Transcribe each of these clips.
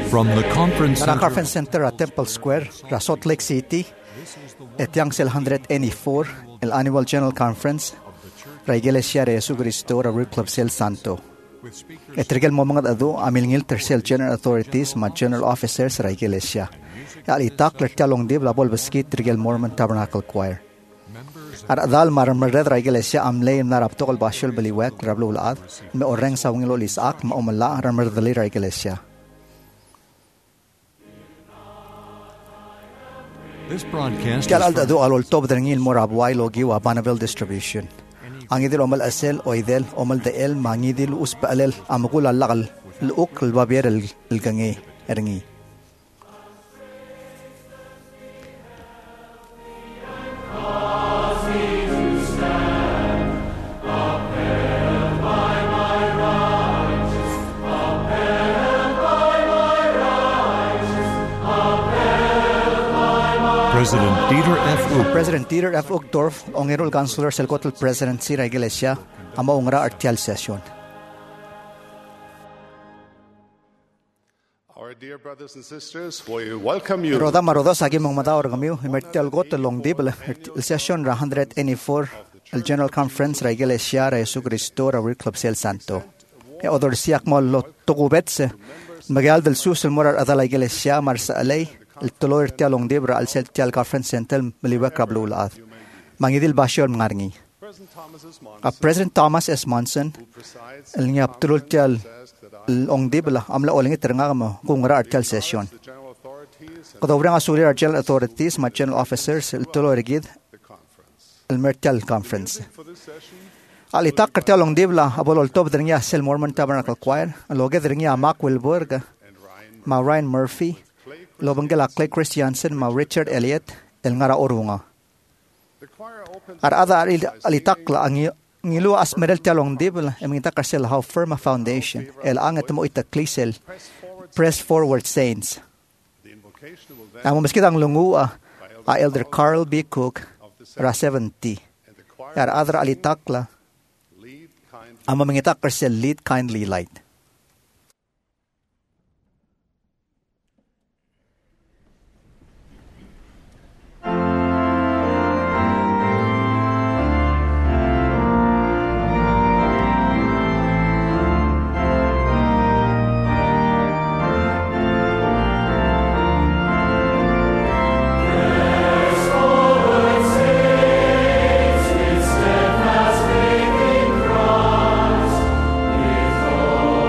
From the conference Nara center, Conference Center at Temple Square, Salt Lake City, at Youngsel 184, el Annual General Conference, la Iglesia de Jesucristo, la Club Sel Santo. Et regel momang adu amilngil tercel general authorities ma general officers la Iglesia. Al itak lertia longdib la bolbeskit regel Mormon Tabernacle Choir. Ar adal marmred la Iglesia amlay narapto kal bashul beliwek rablo ulad me oreng sa winglo lisak ma umala ramerdali la Iglesia. this broadcast Kaya is adu alol top drengil morabwai logi wa Bonneville Distribution. Ang idil omal asel o idel omal dael mangidil uspalel amukul alakal luuk lbabier el gangi erngi. President Dieter F. Uchtdorf, Ongerul Counselor sa Kotel Presidency sa Iglesia, ang maungra artial session. Our dear brothers and sisters, we welcome you. Roda marodo sa aking mga matawar kami, imertial ko talong dibla, el session ra 184, el General Conference sa Iglesia sa Jesucristo sa Club Sel Santo. E odor siyak mo lo tukubets, magyal del sus el morar adala Iglesia marsa alay, el tuloy talong dibra al Celtial Conference Center maliwak rablulad. Mangidil basyo ang ngarngi. President Thomas S. Monson, el ngap tulol tial long dibla amla olingi teranga mo kung ra artial session. Kadawrang asuli artial authorities ma general officers el tuloy rigid el mertial conference. Alitak kartial long dibla abolol top dringia sel Mormon Tabernacle Choir, aloge dringia Mac Wilburg, ma Ryan Murphy, Lobangela Clay Christiansen, ma Richard Elliott, el ngara orunga. Ar ada alitakla ang ngilu asmerel talong dibla emita karsel how firm a foundation el anget mo ita klisel press forward saints. Ang maskit ang lungua a Elder Carl B. Cook ra 70. Ar adra alitakla ang mamingita karsel lead kindly light. Steadfast faith in Christ,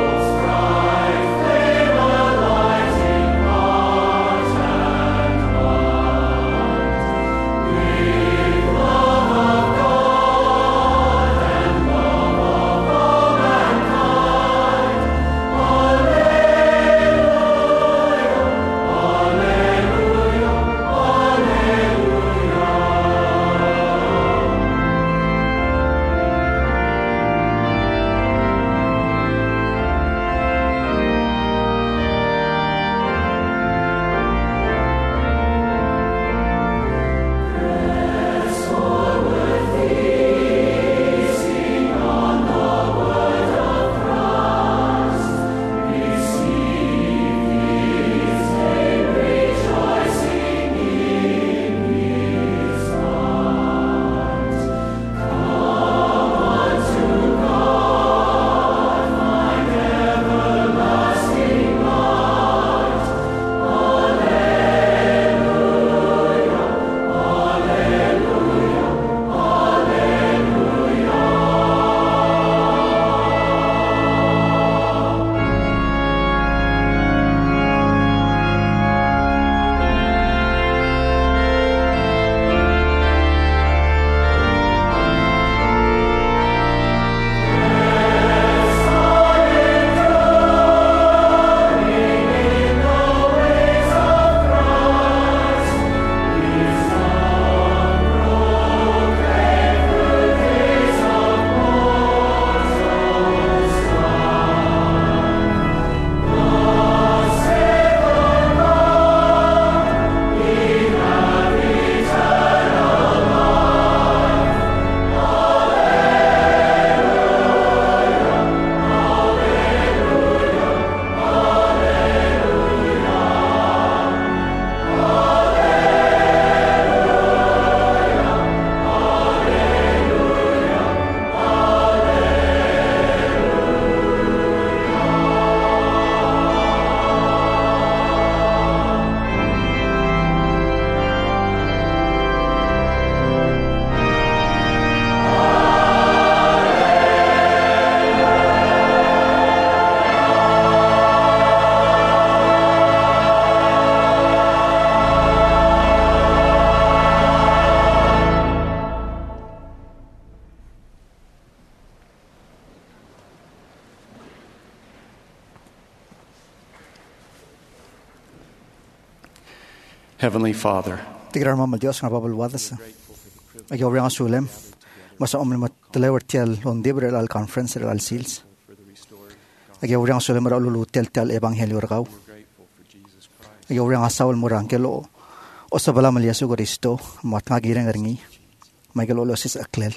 Heavenly Father, Tigrar mamal Dios nga babal wadas. Agaw yang asulem. Masa omel matlewer tial on dibre al conference al seals. Agaw yang asulem ra lulu tial evangelio ragaw. Agaw yang asawal murangkelo o sabala mal Yesu Kristo mat ngagireng ringi. Michael Olosis aklel.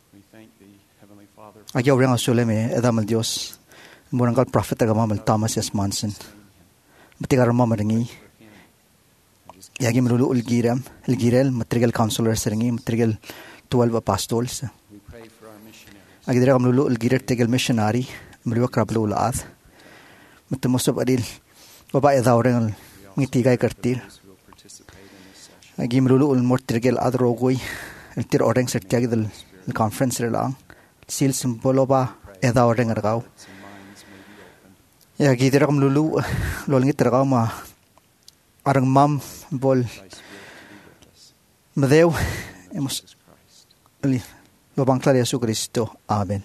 Agaw yang asulem edamal Dios. Murangkal prophet agamal Thomas S. Manson. Matigar mamal ringi. Yagi melulu ilgirel material counselors ringi material 12 apostles. Agi dira melulu ilgirel tegel missionary melulu krablu laad. Matamusab adil baba edawreng ngitigay kartir. Agi melulu mortigel adrogoy iltir oreng sertiagi del conference relang sil simbolo ba edawreng argaw. Yagi dira melulu lolngit argaw ma arang mam bol Madeo hemos lo bangklar Yesu Kristo. Amen.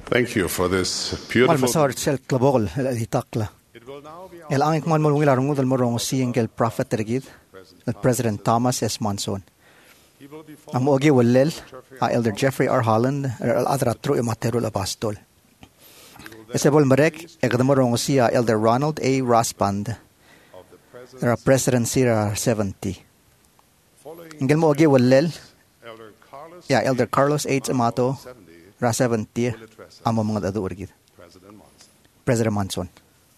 Thank you for this Mal beautiful. masawar sel klabol itakla. It will now be El angik man mulungi larungu del morong siyeng el prophet regid. El President Thomas S. Monson. He will be Ang followed mogi walel a Elder Jeffrey R. Holland el adratro imaterul apostol. Esebol marek ekdamorong siya Elder Ronald A. Rospand. of the President Era President Sira 70. following Ingel mogi walel Elder Carlos ya Elder Carlos H. Amato 70 ra 70 will address us, amo mga dadu regid. President Monson. President Monson.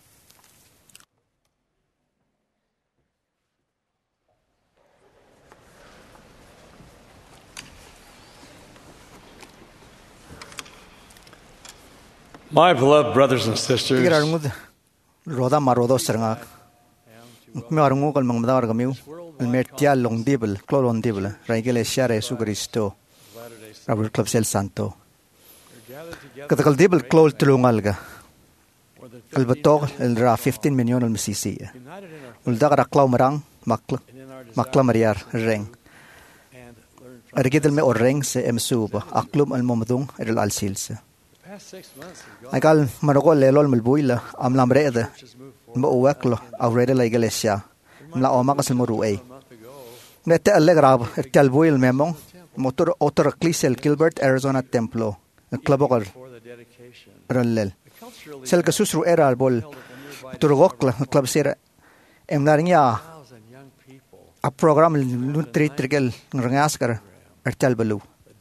My beloved brothers and sisters, Tigira rungud roda marodo serngak. Mi arungu kal mangmadar gamiu. El mertia long dibel, clolon dibel. Raigele share Jesu Cristo. Rabul Club Sel Santo. Katakal dibel clol tulungalga. El batog el ra 15 million el misisi. Ulda ra klaw marang makla mariar reng. Ergidel me orreng se emsuba. Aklum al momdung el alsilse. Aikal maroko lelol melbuila am lamrede mauweklo aurede la iglesia la oma kas moruei nete allegrab etal buil memong motor otor clisel Gilbert Arizona Templo el clubokar rallel sel ka susru era al bol turgokla club sera emnaringa a program nutri trigel nrangaskar etal belu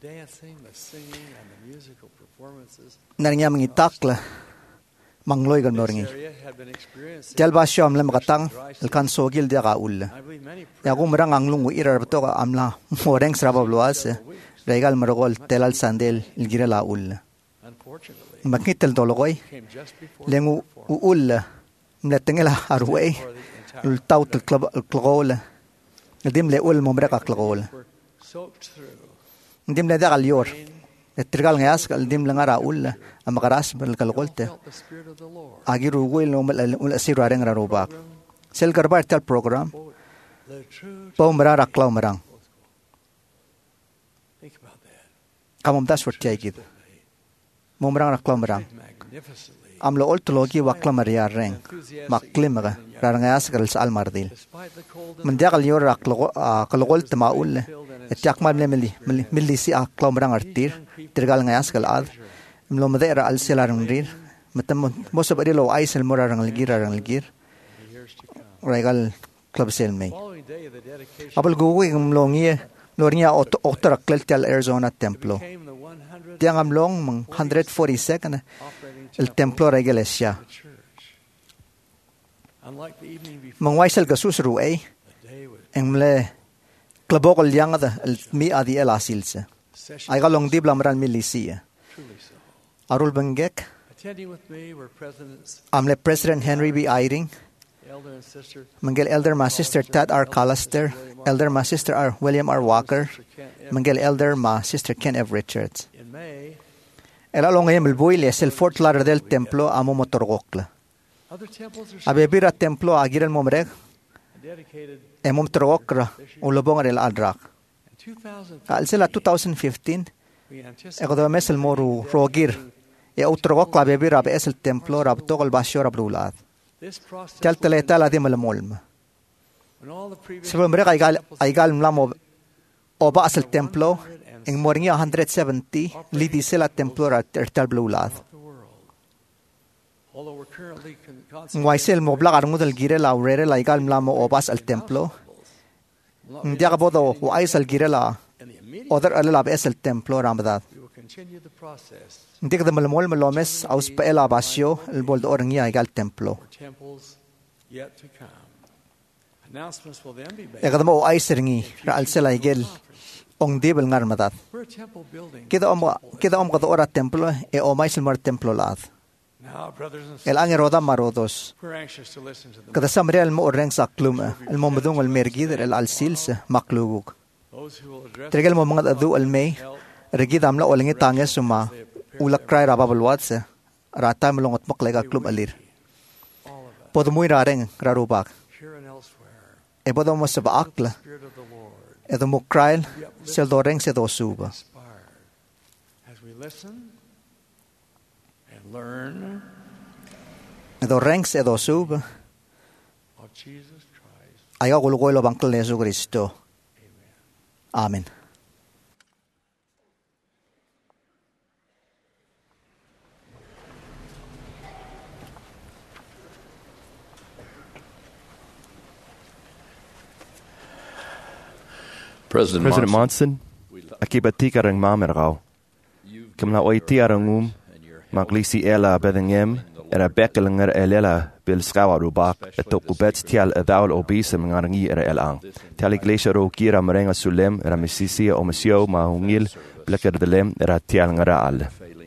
narinya mengitakla mangloy gan noringi tel basyo amla makatang elkan sogil dia gaul ya gumrang anglung irar beto amla moreng sraba bluas regal margol telal sandel ilgira la ul makitel dologoy lengu ul mletengela arway ul taut el klogol dim le ul momrek aklogol dim le dagal yor Trigal ngas kal dim langara ul amakaras bel kalkolte agiru guil no ul asiru areng rarobak sel karbar tal program pomra raklaw marang kamom das fortiagid momrang raklaw marang amlo oltologi wakla maria reng maklimaga rarangas kal sal mardil mendiagal yor raklaw kalkolte maul etiak mal meli si aklaw marang artir Trigal ngayas kal ad mlo madera al selarang rir matam most of adilo aisel morarang ligir regal club sel may abal guwi mlongi lornia otra klel Arizona Templo tiang amlong 142nd el templo regalesia mangwaisel gasusru ay engmle klabokol yang ada el mi adi el asilse ay galong dibla maral milisia arul bengek amle President Henry B. Eyring mangel Elder ma Sister Tad R. Calister Elder ma Sister R. William R. Walker mangel Elder ma Sister Ken F. Richards el along ay melbuil es el Fort Lauderdale Templo amo motorgokla abebira templo agiran momreg emom torgokra ulobong el adrak al sela 2015 egodo mesel moru rogir e outro gokla bebi rab es el templo rab togol basyo rab rulad tal teleta la dem molma sebelum mereka aigal mlamo oba as el templo en moringa 170 lidi sela templo rab tal blulad Waisel mobla armudel gire la urere la igal mlamo obas al templo Ndiaga bodo wais al girela oder alala es el templo ramadad Ndiaga de malmol malomes aus paela basio el bold orngia igal templo Egadamo aiserngi ra al sela igel ong dibel ngarmadad Kida om gado ora templo e o maisel mar templo lad El angeroda marodos. Kada samre el mo oreng saklum el momdung el mergid el alsils makluguk. Tregel mo mga adu el may regid amla olingi tanges suma ulak kray rababalwatse rata melongot maklega klub alir. Podumuy rareng rarubak. E podo mo sa baakla. Edo mo krail sel doreng se dosuba. learn Edo ranks edo sub. of Jesus Christ. Ayaw kulukoy lo bangkal ni Yesu Kristo. Amen. President Monson, akibati ka ring mamergaw. Kimla oiti arangum, maglisi ela bedengem, era bekelinger elela bil skawarubak, etokubets tial edaul obise mengarangi era elang. Tial iglesia ro kira merenga sulem, era misisi o mesio mahungil, bleker delem, era tial ngara al.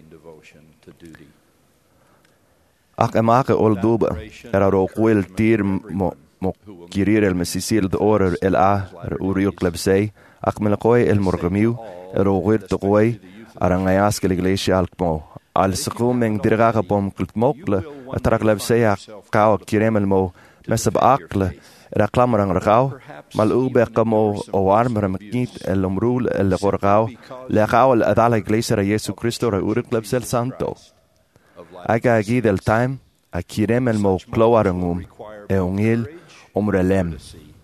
Ak emake ol duba, era ro kwil tir mo kirir el mesisil de orer el a uriuk lebsei ak melakoi el morgamiu rogir toqoi arangayas ke iglesia alkmo al squmeng dirga pom kultmokle atrak lebsei ak kaw kiremel mo mesab akle reklamrang ragaw mal ube kamo o armer meknit el umrul el gorgaw le gaw el adala iglesia de Jesu Cristo uriuk lebsel santo aga gid el time akiremel mo kloarangum e ungil omrelem.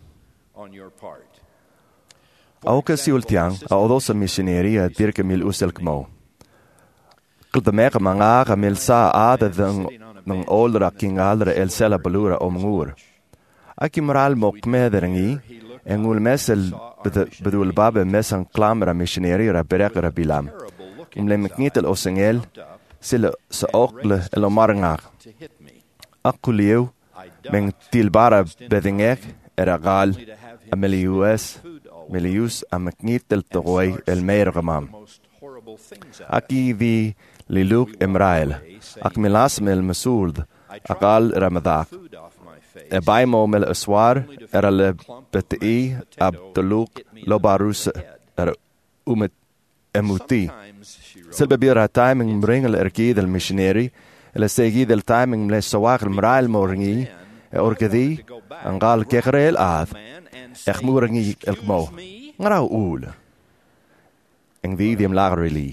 Auke siultiang, a odosa missionaria dirke mil uselkmo. Kulta meka mangaga mil sa aada ng oldra kingalra el sela balura omngur. Aki moral mok mederengi, engul mesel bedul babe mesan klamra missionaria berekra bilam. Umle meknitel osengel, sila sa okle el omarangag. Akkulieu, men tilbara bedingek eragal Melius ameknitel togoy el meirgamam. Aki vi liluk emrael, ak milasmel mesuld, akal ramadak. Ebaimo mel aswar erale beti abduluk lobarus umet emuti. Selbe bira timing bringel erki del missionary, ele segi del timing le sawak el mrael moringi, orgedi angal kekrel aad echmoerengi elkmo ngrau oel eng die lagerili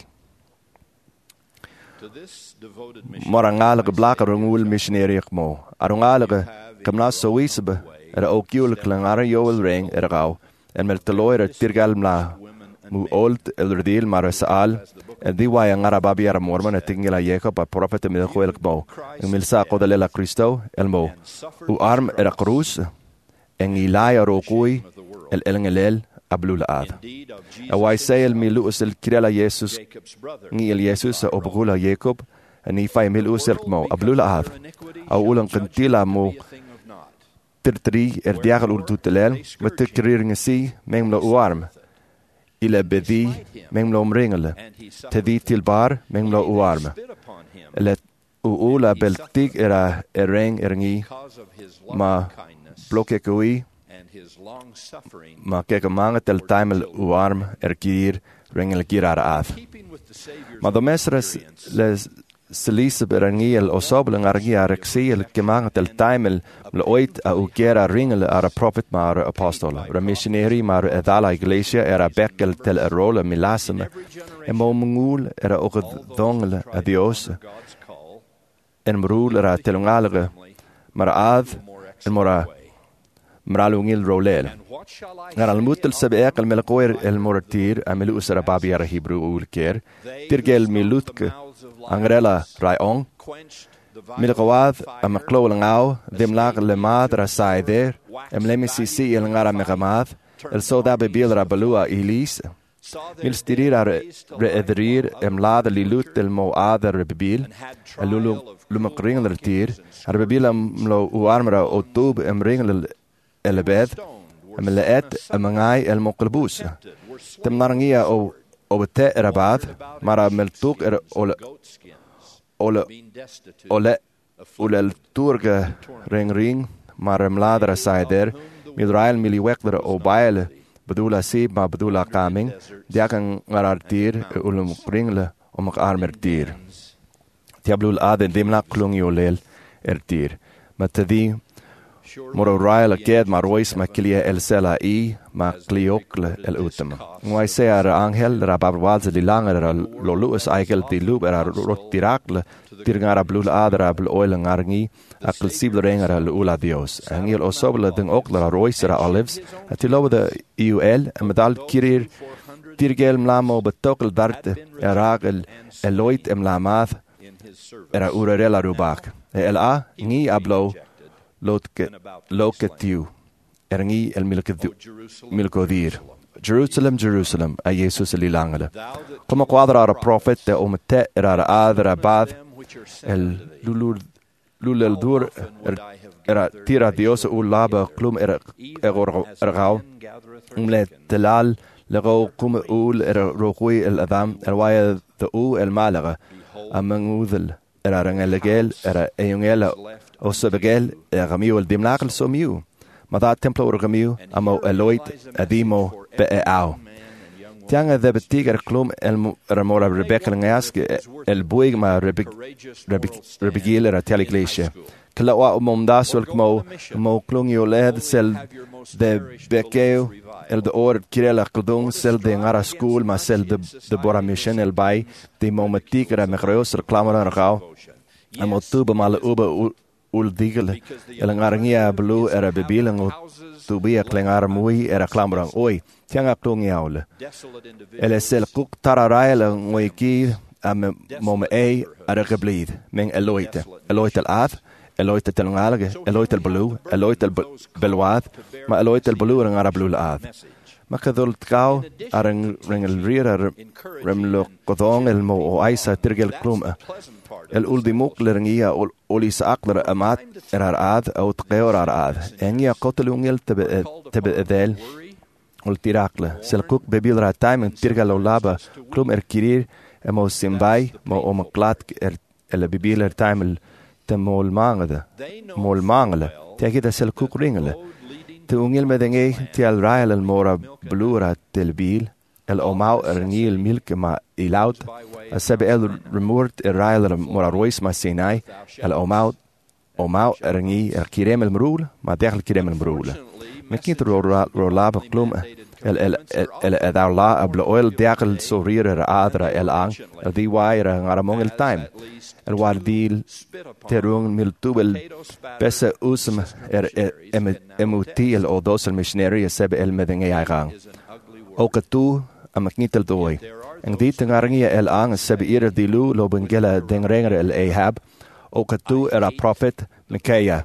morangalige blakerung oel missionary ekmo arungalige kamna soisbe ook jul klangare joel ring gauw en met teloire tirgalmla mu old elderdeel maar saal en die wa ngara babiara mormon tingela Jacob a profete mil goelkmo en milsa qodelela Cristo elmo u arm cruz en ilaya rokui el elngelel ablul aad a wai say el milu usel kirela Jesus ni el Jesus obgula Jacob en ifai milu uselkmo ablul aad au ulan kantila mo tertri diagal urtutelel met tekriring si memlo u arm ile bedi memlo omringele tedi tilbar memlo uarme let uula beltig era ereng eringi ma bloke kui ma keke mange tel timel uarm erkir ringel kirar af ma domesres les Selise berengi el osoblen argia rexi el kemange tel timel le oit a ukera ringel ara prophet maar apostol ra missionary maar edala iglesia era bekel tel rolle milasem en momungul era ook dongel a dios en mrul era telungalige maar aad en mora mralungil rolel ngar al mutel sebe el melkoer el mortir amelu usara babiara hebrew ulker tirgel milutke Angrela Raiong, Milkawad, a Maclolangau, Dimlag le Madra Saider, Emlemisisi el Ngara Megamad, el Soda Bebilra Balua Ilis, Milstirira Reedrir, Emlada Lilut del Mo Ada Rebibil, el Lumakringler Tir, Arbebilam lo Uarmra Otub Emringel Elebed, Emleet, Emangai el Mokelbus, Temnarangia o Obete Rabad, Mara Meltuk Ole ulel turge ring maar mladere saider Milrael miliwekler obaile bedula sib ma bedula kaming diakan ngarartir ulum ringle om armertir tiablul aden dimla klung yolel ertir matadi Moro rael ged ma rois ma kilia el sela ma cliocle el utama. Ngwai se ar angel ra babwalze di langer ra lo luus eigel di lub ra rot tirakle tirngara blul adra bl oil ngarngi akl sibler ra ula dios. Angel osobla ding okla rois ra olives atilowe de iul en medal kirir tirgel mlamo betokkel darte ragel eloit em lamath era urarela rubak. El a ngi ablo loketiu ngi el milkodir. Jerusalem, Jerusalem, a Jesus elilangele. Como quadra a prophet de omete era adra bad el lulel dur era tira Dios ulaba klum era ergau umle telal lego kum ul era rogui el adam el waya de el malaga amangudel era rangelegel era eungela osebegel ramiu el dimnagel somiu ma da templo ramiu amo eloit adimo beau tianga de betiger klum el ramora rebecca ngask el buig ma rebigil era tel iglesia kla wa momdasul mo klungio led sel de bekeu el de or kirela kldung sel de ngara school ma sel de bora mission el bay de momentik era megreus reclamera rau amo tuba mal uba ul digel el ngarangia blue era bebilang tubia klengar mui era klamrang oi tianga klungiaule el sel kuk tararail ngoiki am mom ara geblid men eloite el ad eloite tel ngalge eloite el blue eloite el belwad ma eloite el blue ngara blue ad ma kadol tkau arang ringel rira remlo kodong el mo o aisa tirgel klum el uldimuk lernia olis akler amat ad au tqeor ad engia kotelungel tebe edel ul tirakle selkuk bebil ra time tirgel laba klum kirir emo simbai mo omaklat el bebil time te mol mangele tegida selkuk ringele te ungel medenge tial rael el mora blura tel bil el omau ernil milk ma ilaut asab el remort rael mora rois ma sinai el omau erngi kirem el mrul ma degel kirem el mrul mekit rolab klum el edala ablo oil degel sorir adra el ang el di waira ngaramong el time el wardil terung miltubel besse usm emuti el odos el missionary seb el medenge aigang okatu amaknitel doi en dit ngarangia el ang seb ir dilu lo bengela dengrenger el ahab okatu era prophet Micaiah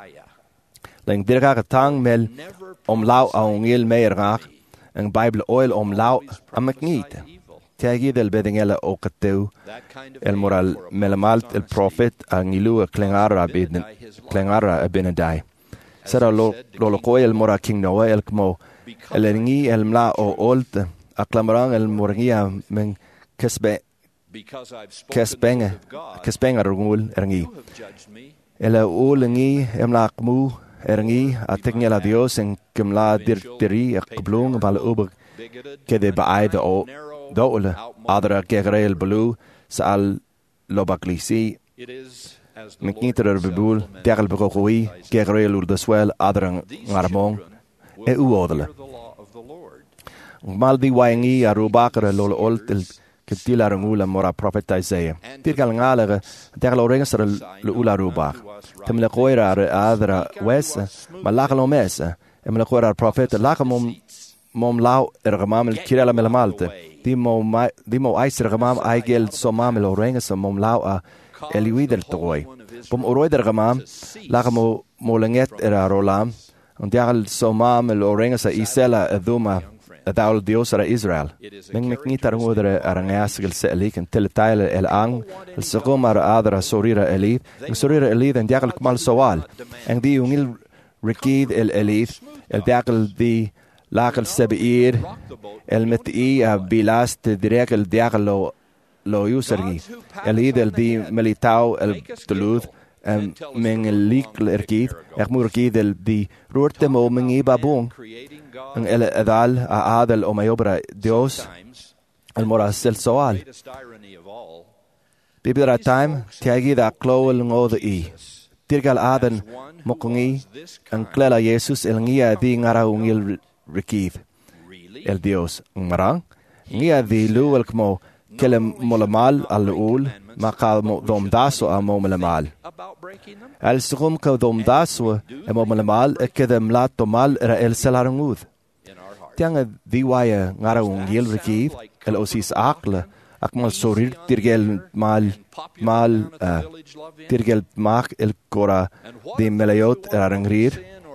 leng dirga tang mel lau aungil meerag en bible oil lau amaknit tagi del bedengela okatu el moral melamalt el prophet angilu klengara benedai sera lo el mora king noah el kmo el ngi el mla o olt aklamrang el morgia men kesbenga rungul erngi el ngi emla kmu erngi atekngela dios en kemla dirtiri akblung bal ubag kede baide o dole adra gegrel blue sal lobaklisi mekniter bebul derel brokoi gegrel ul de swel adra ngarmong uodele mal di waingi arubakre lol oltel ketila rangula mora prophet Isaiah tirgal ngalere derel orenser ula rubak temle koira adra wes malaklo mes emle koira prophet lakamom mom lau ergamam kirela melamalte dimo aiser gamam aigel somam el orenges mom lau a eliwider toy pom oroider gamam lagamo molenget era rolam und dial somam el orenges isela eduma daul dios era Israel men meknitar ngudere arangasgel selik en teltail el ang el sogomar adra sorira elid en dial kmal sowal en di ungil rekid el elid el dial di lakel sebeir el meti bilast direk el diaglo lo usergi el idel di militao el tulud men el likl erkid murkid el di roorte mo mengi babung en el adal a adel o mayobra dios el morasel soal bibira time tiagi da klowel ngode tirgal adan mokongi ang clela Jesus el ngia di ngara ungil rikith el Dios marang ngia di luel kmo kelem molamal al ul makal mo domdaso amo molamal al sukum ka domdaso amo molamal ekedem la tomal era el selarungud tiang di waya ngara ungil rikith el osis akla akmal sorir tirgel mal tirgel mak el kora di melayot erangrir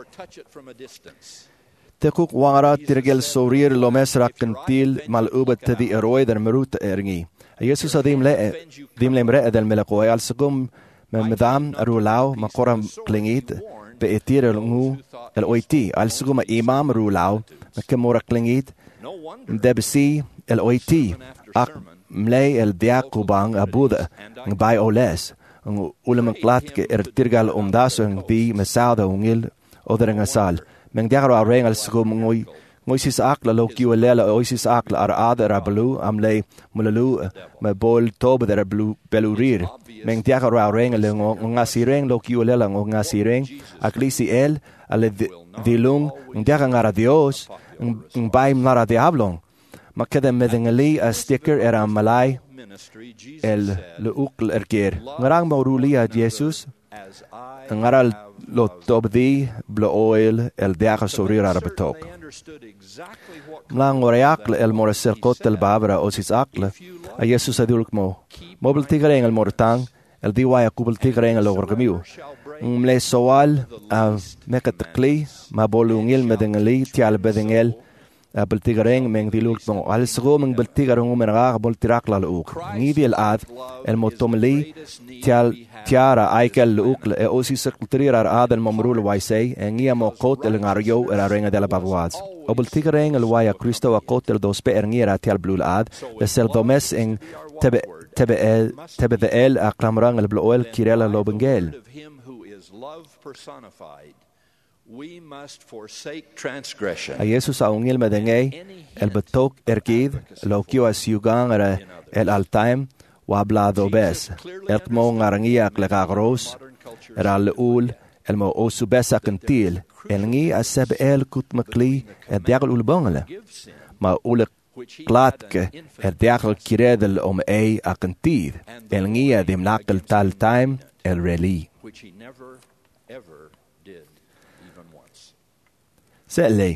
tekuk wangara tirgel sorir lomes rakentil mal ubat tadi eroi dan merut eringi Jesus adim lemre del melako al segum medam rulau makora klingit be etir ngu el oiti al segum imam rulau makemora klingit debsi el oiti ak mlay el diakubang abuda ng bay oles ang ulam klat ke tirgal umdaso ng di masada ungil oder ng asal meng diakaro areng al sugum ngoy sis akla lo kiwela oisis akla arada rablu amlay mulalu mabol tob der belurir meng diakaro areng al ngasireng lo kiwela ng ngasireng aklisi el al dilung ng diakangara dios ng bay mara diablong makadam medengali a sticker era malay el luukl erker ngarang maurulia Jesus ngaral lo tobdi blo oil el diaka sorir arabetok lang oreakle el morasel kotel babra osis akle a Jesus adulk mo mobil tigreng el mortang el diwaya kubel tigreng el orgamiu mle soal a mekatkli mabolungil medengali tial bedengel بالتيغرين من ديلوك بون على سغو من بالتيغرون من غاغ بالتراك لالوك نيدي الاد الموتوملي تيارا ايكل لوك اوسي سكترير اد الممرول وايسي انيا موقوت الغاريو الارينغا ديلا بابواز او بالتيغرين الوايا كريستو اكوت الدوس بيرنيرا تيال بلول اد لسل دومس ان تبع ال اقلامران البلويل كيرلا لوبنجيل a Jesus a ungil medengay el betok erkid lo kiwa siugang el altaim wa blado bes el mo ngarangia klekagros el ul el mo osubesa kentil el ngi asab el kutmakli el diagl ulbangle ma ul klatke el diagl kiredel ei akentid el ngi dem nakal tal time el reli Se'ley.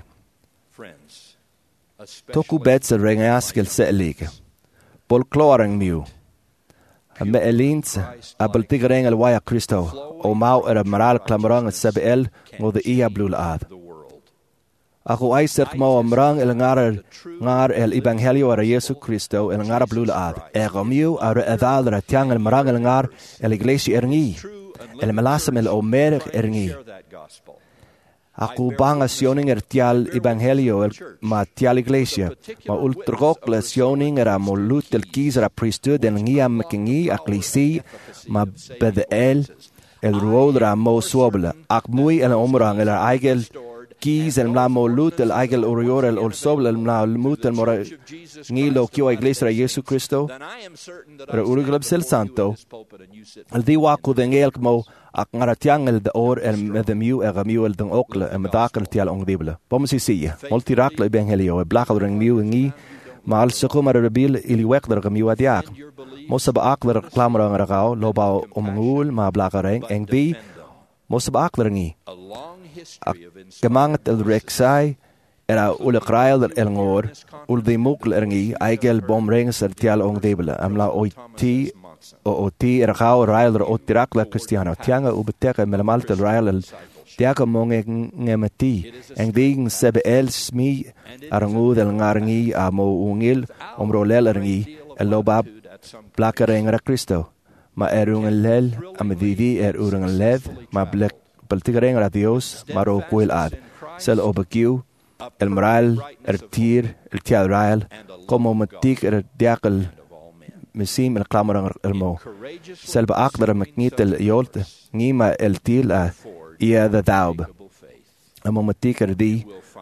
Toku bets el rengaskel se'lik. Bol kloring miu. Me elins abel tigreng el waya Christo. O mau maral klamrang el sebel mo de ia blul ad. Ako ay sert mo amrang el ngar el evangelio ara Yesu Christo el ngar blul ad. Ego miu ara edal ratiang el marang el ngar el iglesia erngi. El melasam el omer erngi. Ako banga sioning tial evangelio ma tial iglesia ma ultrgok la sioning mo lut el kizra priesthood en ngiam kingi aklisi ma bedel el ruodra mo swobla ak muy el omrang el eigel kiz el mo lut el eigel orior el sobla el mut el mora ngi lo kio iglesia Jesu Cristo pero urglab sel santo el diwa ku dengel mo ak ngaratiang el or el medemiu eramiu el dong okle en medakel tial ongdibla pomsi sia multirakle evangelio e blakadring miu ngi mal sokumar rebil ili wekder gamiu adiak mosab akler klamrang ragao loba omngul ma blakareng engdi mosab akler ngi gemangt el rexai era ulekrail el ngor ul de mukl ngi eigel bomreng ser tial ongdibla amla oiti o ti ergao railer o tirakla cristiano tianga ubeteka melmalte railer tiaka monge ngemati eng ding sebel smi arangud el ngarngi amo ungil omrolel erngi el lobab blakareng ra Cristo ma erung lel amdidi urung led ma blek baltigareng ra Dios maro kuil ad sel obekiu el moral tir el tial rail como matik diakal مسيم القامر المو سلب أقدر مكنيت اليولت نيما التيل إيا ذا داوب أما متيكر دي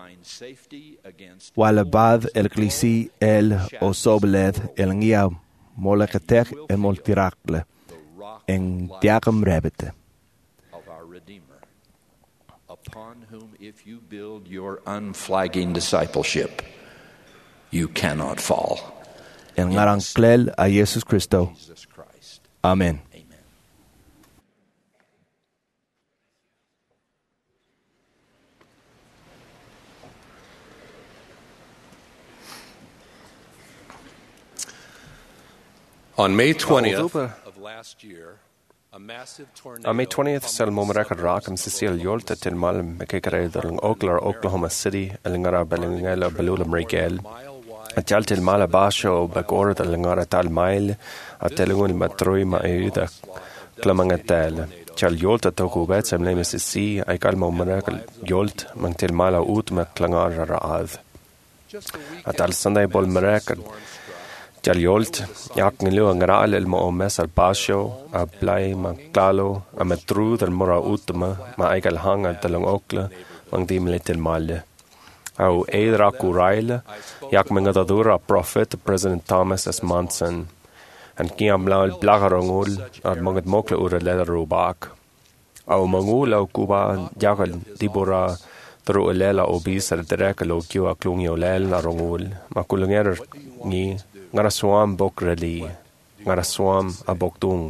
وعلى بعض الكليسي أصوبلت النيا مولكتك المولتراقل إن دياقم رابط upon whom if you build your unflagging discipleship, you cannot fall. En ngarang klel a Jesus Kristo. Jesus Christ. Amen. Amen. On May 20th October. of last year, a massive tornado. On May 20th, sel momrek rock am Cecil Yolta til mal mekekere derlang Oklahoma City, elingara belingela belula Mrigel. Atjal til mala basho begor delingara tal mail, atelungun matroi ma euda klamangatel. Tjal Yolta toku bet sem lemes si, aikal momrek Yolt mang til mala ut me klangara raad. Atal Sunday bol mrek Tjal Yolt, jak nilu ang raal el mo omes al basho, a blai ma klalo, a metrud al mora utma, ma aikal hang al talang okla, mang dimle til malle. Au eidra kuraile, jak mengadadura prophet, President Thomas S. Monson, en kiam la el blagarongul, ad mangat mokla ura leda rubak. Au mangul au kuba, jakal dibura, Tru lela obis al direk lo kiwa klungyo lel na rongul, ma kulungero ni ngara swam bokrali, ngara swam aboktung.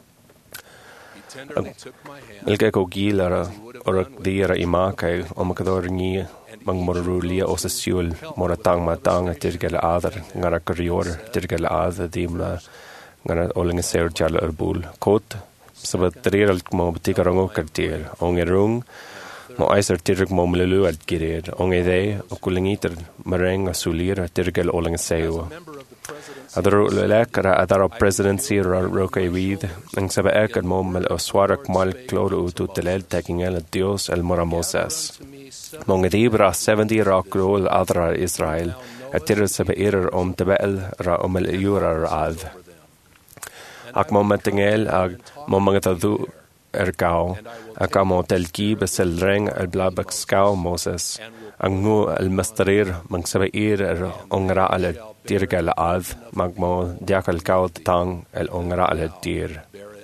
Ilke ko gilara orak dira imakay o makador ni mang morulia o sa siul moratang matang at tirgal adar ngara karior tirgal adar dimla ngara oling ser jala erbul kot sabat triral mo btikarango kartir ong erung mo aiser tirg mo mlulu at girir ong ede o kulingiter mareng asulir tirgal oling sewa adaro lekara adaro presidency roke vid ang sabe ek mo mal oswarak mal clodo tu telel taking el dios el moramosas mong edibra 70 rock roll adra Israel atir sabe erer tebel ra el yura ad ak momentingel ag momangatu ergao akamo telki besel reng el blabak skau Moses angu el masterir mang sabe ongra al tirgal ad magmo diakal kaut tang el ongra al dir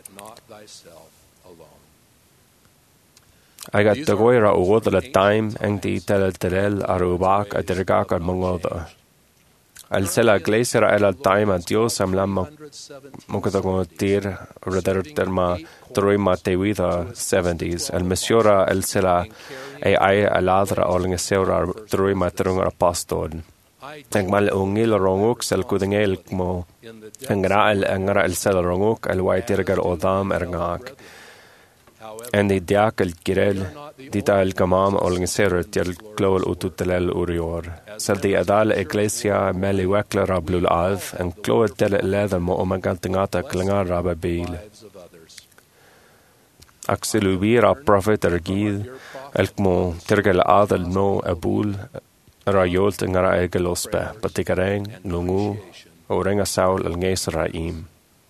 I got the goira o the time and the tel arubak at dirgak al mongoda al sela glacier al time at dios am lam mokatago tir redder terma troima te vida 70s al mesiora el sela ai aladra oling seura troima trung apostol tagmal ongil rongok sel kudengel mo angra el sela rongok al waitergar odam erngak en die diakel girel dita el kamam oling seura til global ututelel urior sel die adal iglesia meli wekler rablul alf en kloet tel leder mo omagaltingata klingar rababil Axelubira prophet ergid elkmo tergel adal no abul rayolt ngara egelospe patikareng nungu orenga saul el ngesraim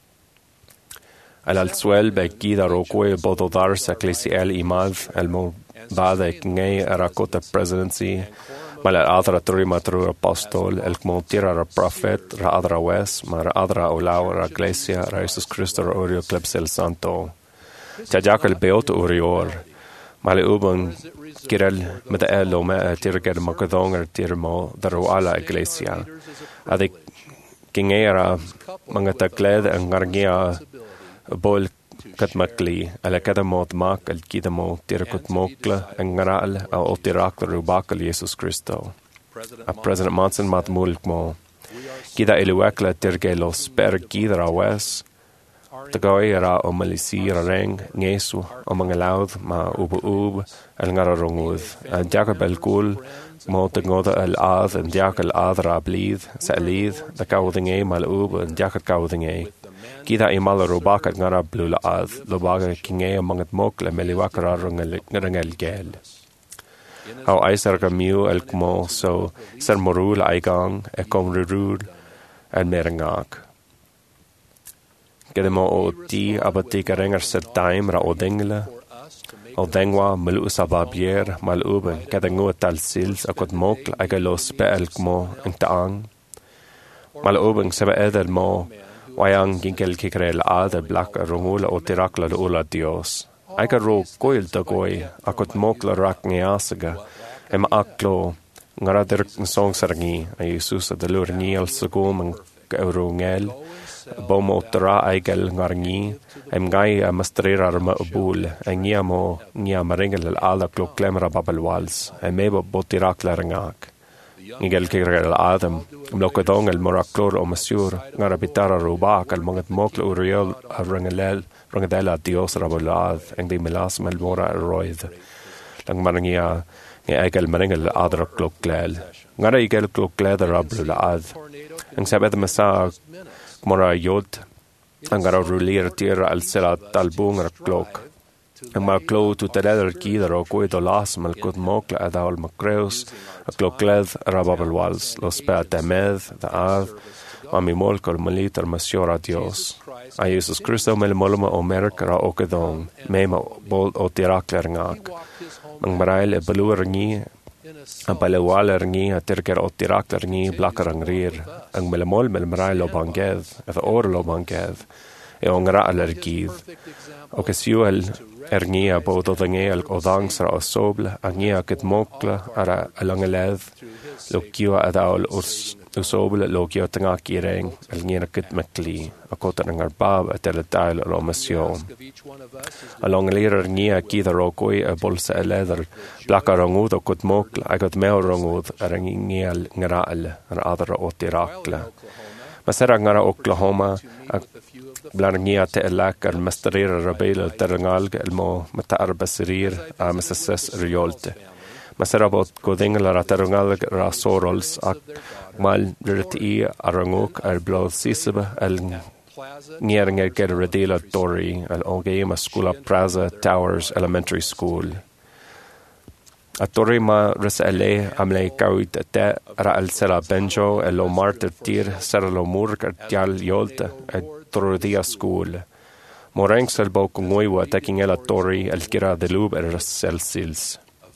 al suel begida rokwe bododar ecclesial imav el mo bada ngei rakota presidency mal adra trimatru apostol elkmo tira prophet ra adra wes mar adra olaw ra iglesia ra Jesus Christo orio klebsel santo Jajakal beot urior male uban kirel med elo me tirger makadonger tirmo daro ala iglesia ade kingera mangata gled angargia bol katmakli ala kada mod mak al kidamo tirkut mokla angaral o tirak rubak Jesus Christo a President Monson matmulk mo kida eluakla tirgelo sper kidra wes Tagoy era o malisi reng ngesu o mangalaud ma ub el ngararongud en Jacobel kul mo tengoda el ad en Jacal adra blid sa lid da kaudinge mal ub en Jacal kaudinge kida imal robak at ngara blula ad lobaga kinge mangat mok le meliwakra rengel gel au aiser gamiu el kmo so ser morul aigang e kom rurul en merengak Gedemo o ti abatika renger set time ra o dengle o dengwa melu sababier mal uben kadango tal sils akot mokl agalos peelkmo en taang mal uben sebe edel mo wayang ginkel kikrel ad black rongula o tirakla ula dios Aika ro koil ta goi akot mokla rak ngiasaga em aklo ngara der song sarngi a Jesus de lur niel sagom ang euro ngel bomo tra aigel ngarngi em gai a mastrera ma ubul ngia maringel al ala klo klemra babelwals em mebo botirak larngak Nigel Kirel Adam, Mlokadong el Moraklor o Masur, Narabitara Rubak, el Mongat Mokla Uriel, a Rangadela Dios Rabolad, and the Melas Melmora Royd. Lang Marangia, Egel Maringel Adra Cloklel. Ngara Egel Clokled Rablad. And Sabet Massa Mora Yod, Angara Rulir Tira al Selat Albungar Clock. En maar klo to teder kider o koedo las mal kut mokla adaul makreus a klokled rababelwals los pe temed da av mami molkol maliter masiora Dios a Jesus Christo mel molma o merkra o kedon mema bol o tiraklerngak mang marail e beluerngi a balewalerni a terker o tiraklerni blakarangrir ang melemol mel marail o banged e or lo banged e ongra alergid o que siuel Ngia bod o ddangel o ddangsra o sobl a ngia gyd mokla ar a langeledd lo giwa adawl o sobl lo giwa dangak I reng al ngia gyd mekli a kotan ang arbab a del dail o masyon. A langelir ngia gydar o gwy a bolsa a ledder blaka rangud o gyd mokla a gyd mew rangud ar ang ngia ngaraal ar adra o tirakla. Masera ngara Oklahoma a blangia te elak al masterira rabela terangalg el mo mata arbasirir a masasses riolte. Masera bot godingel ra terangalg ra sorols ak mal dirti arangok al blod sisaba al ngieringa get redela tori al ogema school of Praza Towers Elementary School. A torri ma resele amle kawit te ra al sela benjo el lo martir tir sera lo murk tial yolte Tordia School. Moreng selbo kungoiwa taking ela tori el kira de lub sels.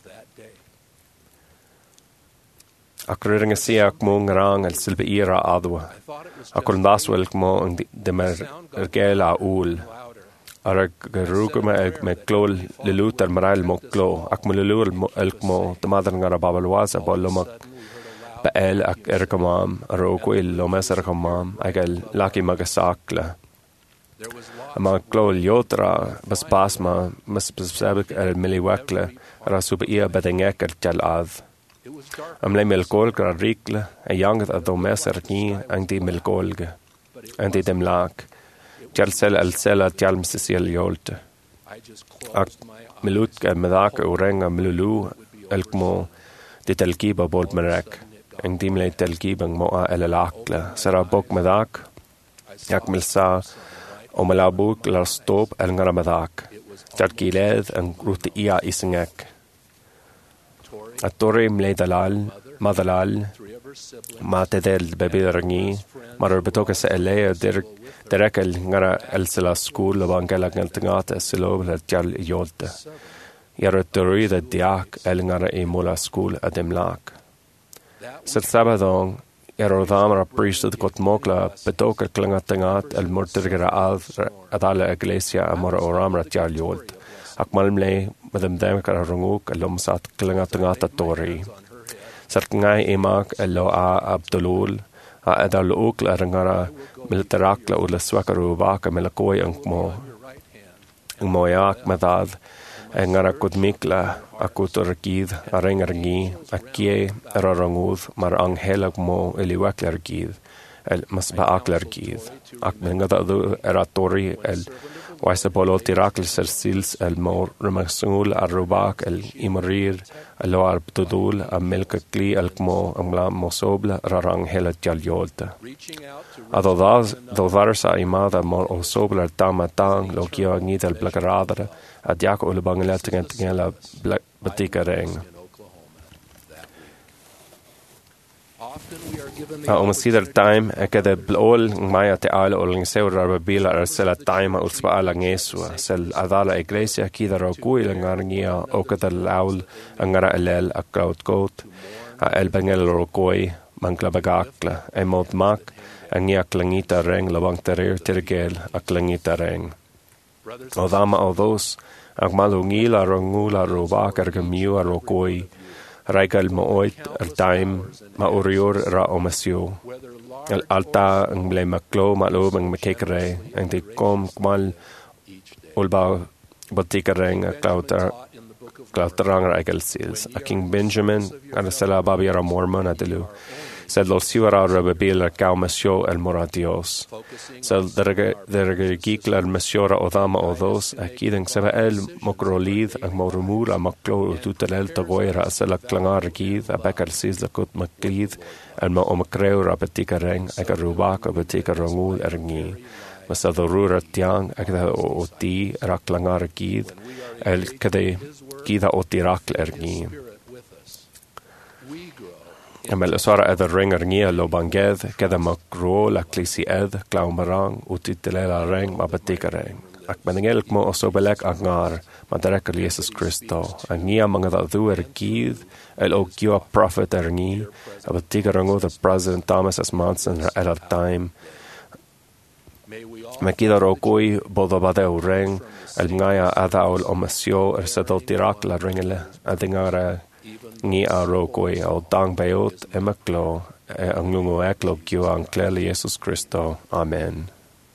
Akring siak mo ngrang el silbe ira adwa. Akol naswel mo de mer gela ul. Ara gerugma me klol lelut al maral mo klo. Ak mo lelul el mo de madar ngara babalwaza boloma Bael ak erkamam aroquil lo meserkamam agel laki magasakla ama klol yotra bas basma mas besabik el miliwakla rasuba ia badengek el ad am le melkolga rikla a yangat ado meserki ang di melkolga anti dem lak jalsel el sela tjal msisiel yolte ak milutka medaka urenga milulu elkmo ditelkiba bolt merek ang dimle telkibang moa elalakla sara bok madak yak milsa o malabuk la stop el ngaramak tarkiled ang ruti ia isingek atore mle dalal madalal matedel bebirangi marar betoka sa ele direk el ngara el sala school bangala ngantngata silo el jal yolta yara torida diak el ngara e mola school ademlak Sir Sabadong, Erodamra priesthood got mokla, betoka klingatangat el murtirgra adala iglesia amora oramra tjaljolt. Akmalmle, madam demkar runguk, alumsat klingatangata tori. Sartngai emak elo a Abdulul, a adal ukla rangara militarakla ula swakaru vaka melakoi ang moyak madad, ngara kudmikla akutorgid arengargi akie rarangud mar anghelag mo eliwaklargid el masbaaklargid akmengada do eratori el waisapolo tirakl sersils el mor remasul arubak el imrir el ar tudul amelka kli el mo amla mosobla raranghela jalyolta adodaz imada mor osobla tamatang lokia nidel blakaradra Adjak ole bangeletingen ngela batikering. Omsider time ekede blol maya te ala oling seura babila arsela time ulspa ala ngesua sel adala iglesia kidaro kuil ngarngia okata laul angara elel akraut goat el bangel rokoi mangla bagakla emot mak angia klangita reng labang terir tirgel aklangita reng O dama o dos, ag malungil ar ngul ar robak ar gamiu ar ogoi, raigal mo oit ar daim ma urior ra o masio. El alta ang ble maklo malo ang makekere ang di kom kmal ulba botikareng a klautarang raigal sils. A King Benjamin ar sala babi ar Mormon adelu. Sed lo siwara rebebil ar gau masio el mora Dios. Sed derge gikla ar masiora o dama o dos a kidang seba el mokrolid ang morumur a maklo o tutelel tagoira a sela klangar gid a bekar sis la kut maklid al ma o makreo ra betikareng ag a rubak o betikarangul ngi. Masa dorura tiang ag da o ti ra klangar gid el kade gida o tirakl ngi. Emel sara ed ring ngia lo banged kada makro la klisi ed klaumarang utitelela reng ma betikareng. Ak meningel mo osobelek angar madarek Jesus Kristo. Ang ngia mga da duer gid el o gyo prophet ngi a betikarang o the President Thomas S. Monson at a time. Makida rokoi bodo badeu reng el ngaya adaul omasio sedol tirak la ringele adingara ngi a rokoi o dang beot e maklo e ang lungo eklo gyo ang kleli Jesus Kristo. Amen.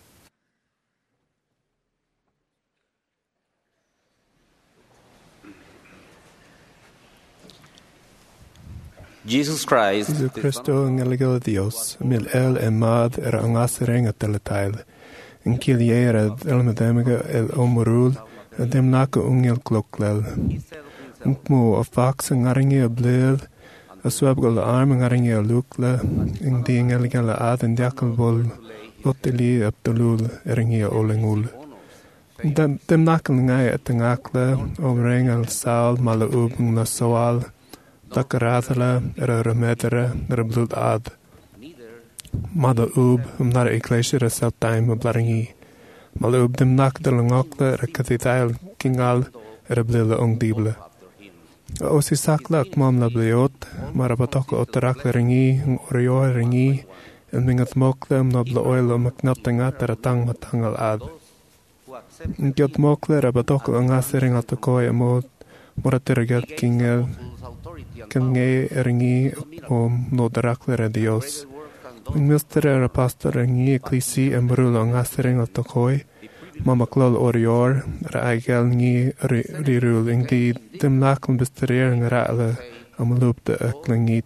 Jesus Christ, Jesu Kristo ang eligel Dios, mil el emad ang asering at teletail. In kiliera el medemiga el omurul, dem naka ungil kloklel. Mo of fox ang aringi a blil, a swabgal arm ang aringi a lukla, in ding eligel ad and yakal bol, lotili abdulul eringi a olengul. Dem nakal ngay at ang akla, o ring al sal malaub ng la soal, takaratala a remedere a blud ad. Mada ub nar ecclesia a seltaim a blaringi. Malaub dem nakdal ang akla a katitail kingal a blila ong dibla. O si sakla ak mam la bliot, marabatok o tarakla ringi, ang oreo ringi, ang mingat mokla am nabla oil o maknatangat taratang matangal ad. Ang kiot mokla rabatok ang asering atakoy amot, moratiragat kingel, kangay ringi o no tarakla ra Dios. Ang milstere ra pastor ringi eklisi amrulo ang asering atakoy, mamaklol orior, ra aigel ngi rirul ingi dem nakon besterir ng raala amalub de aklangit.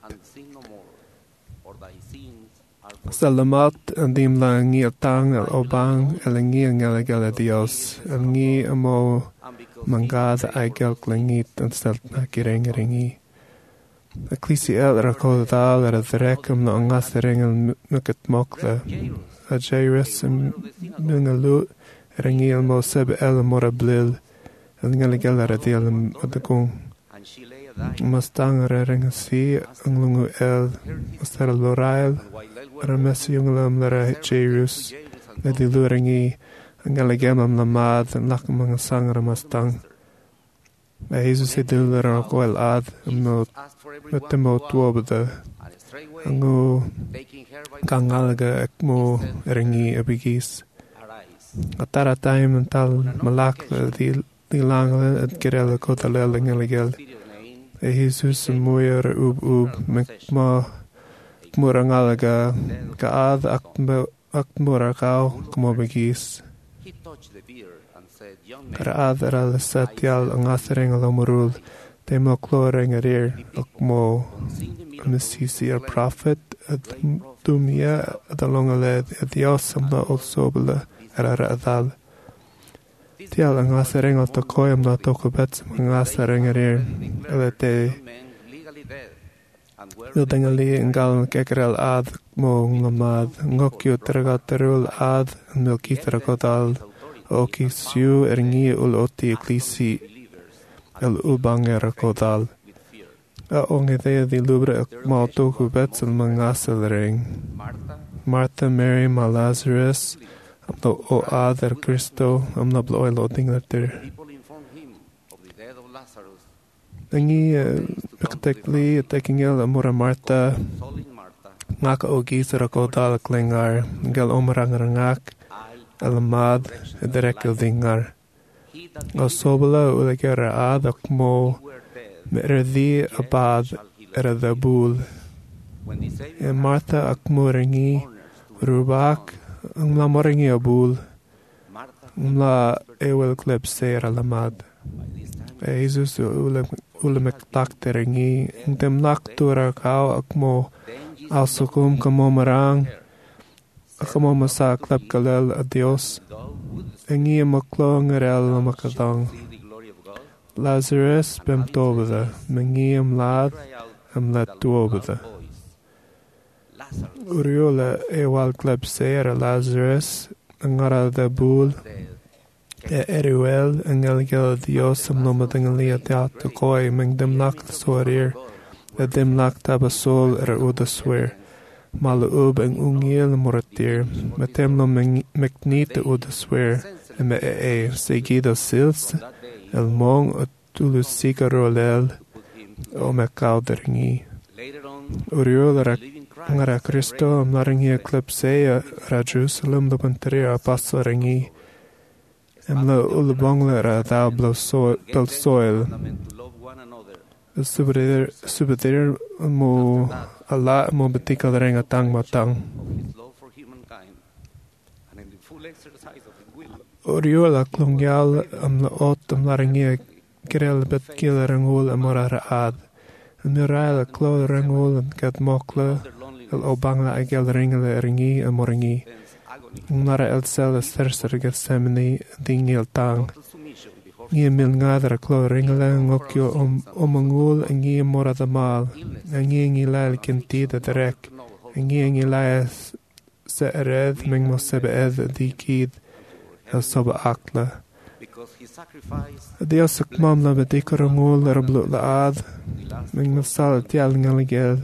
Salamat andim lang ngi atang al obang el ngi ang elegel Dios, el ngi amo mangada aigel klangit ang stelt na kireng ringi. Eklisi el rakodal ra direkam no angas ringel nukat mokla. A jairis mingalut ringi mo seb el mora blil el ngaligel ara diel adakong mastang ara ringasi ang lungu el mastar lorael ara mesi yung lam lara jairus na dilu ringi ang ngaligel am lamad ang lak mga sang ara mastang a Jesus dilu lara ko el ad mo temo tuobada ang kangalaga mo ringi abigis. Atara time mental malak di langle at kirela kotalel ngeligel. E Jesus moyer ub mekma murangalaga kaad akmurakau kmo begis. Karaad aral satyal ang asering alomurul temo kloreng arir akmo misisi a prophet at dumia at alongaled at Dios amna olsobala ara adal. Tial ang asering al takoy am na tokobet ang asering arir alete Ildangali ingal kekrel ad mo ngamad ngokyo tragaterul ad milki tragodal oki siu eringi ul oti eklisi el ubang erakodal. A ongedea di lubre ma tokobet ang mangasel ring. Martha, Mary, ma Lazarus, am no o ader Cristo, am no bloy loading letter. Nangi pekatekli taking el amura Martha, ngaka ogi sarakodal klingar, gel omrang rangak, alamad, ederekil dingar. O sobla ulig aad ac mo merdi abad the búl. E Martha ac moringi rubak ang la moringi a búl. La ewel kleb ser alamad. Jesus ulemek takteringi dem naktura kau ac mo alsukum kamo marang kamo masa kleb kalel a Dios. Engi maklo ngarel makadang. Lazarus bem tobada, mengi lad let tuobada. Uriola ewal kleb ser Lazarus ngara da búl eruel engelgel Dios lomad teatro koi meng dem lak sorir dem lak tabasol uda swer. Mal ub en ungiel moratir, metem lo meknite uda swer, me seguido sils, el mong tulus sigarolel, o me cauderingi. Uriol ngara Cristo mlaringi eclipsea ra Jerusalem lo panteria pastoringi, lo ulbongle ra thou bel soil. Subadir mo Allah mo betikal ring atang matang. Oriola klungyal la ot laringia kirel bet kilerangul amorara ad. Mirail klod rangul kat mokla el obangla agel ringele ringi amoringi. Nara el sel sterser Gethsemane dingil tang. Ngi mil ngadra klod ringele ngokyo omangul ngi morada mal. Ngi lail kentida derek. Ngi lail se ered ming mo sebe ed dikid el soba akla. Dios ak mamla bedikarangul rablu la ad. Ming sal tial ngaligel.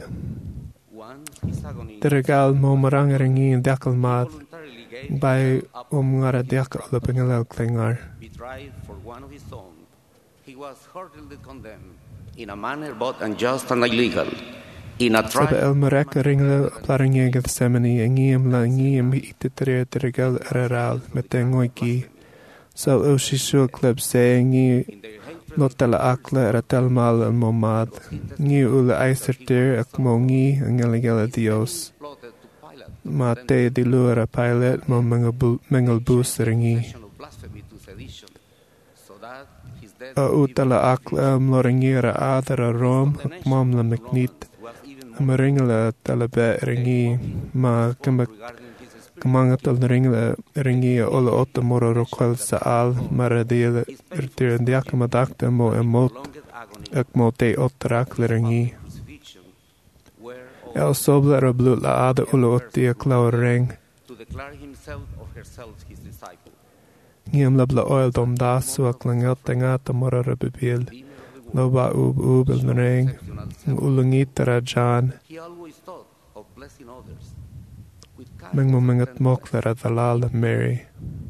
Teregal mo marangarangi dakal mad. By ngara dakal la pengalel klengar. For one of his own, he was heartily condemned in a manner both unjust and illegal. In a trial, el marek ringle plaringe Gethsemane ngiem la ngiem itetere teregal eral metengoiki. So ushisu kleb se ngi notela akla ratel mal al momad ngi ul aiserter ak mongi ngeligel Dios. Ma te dilura Pilate mo mengal buseringi. Utala akla mloringira adara Rom mamla meknit maringla talabe ringi ma kamangatal ringla ringi ola otta moro rokwal saal maradil irtir diakma dakta mo emot ak mo te ottrak ringi el sobla rablu la ada ula otti akla ring Ngiem labla oil dom dasu ak langat ngata morara bibil. Loba ub el ring. Ulungita rajan. Mengmo mengat mokla radalal Mary.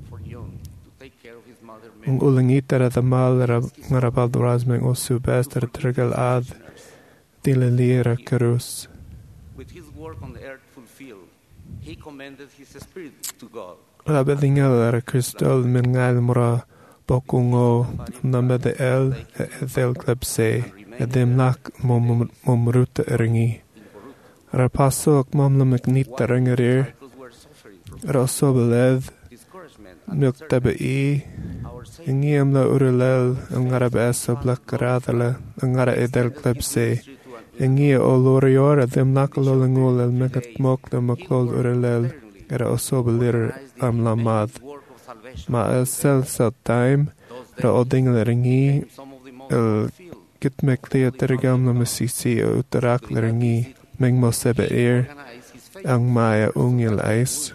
Ulungita radamal marabal durazmeng osu bester trigal ad. Dilelira karus. With his work on the earth fulfilled, he commended his spirit to God. Rabedingal era Cristol mengal mora bokungo namede el klepse edem lak momruta eringi. Rapaso ak mamla magnita ringerir rasobeled milk tabe ingiem la urelel ngara besa blakkaradala ngara edel klepse ingia olorior edem lak lolangul el mekat mokla maklol urelel era osobelir am lamad. Ma el sel time ra odingel ringi el kitmek lia tergam la masisi utarak ringi mengmo sebe ang maya ungil ais.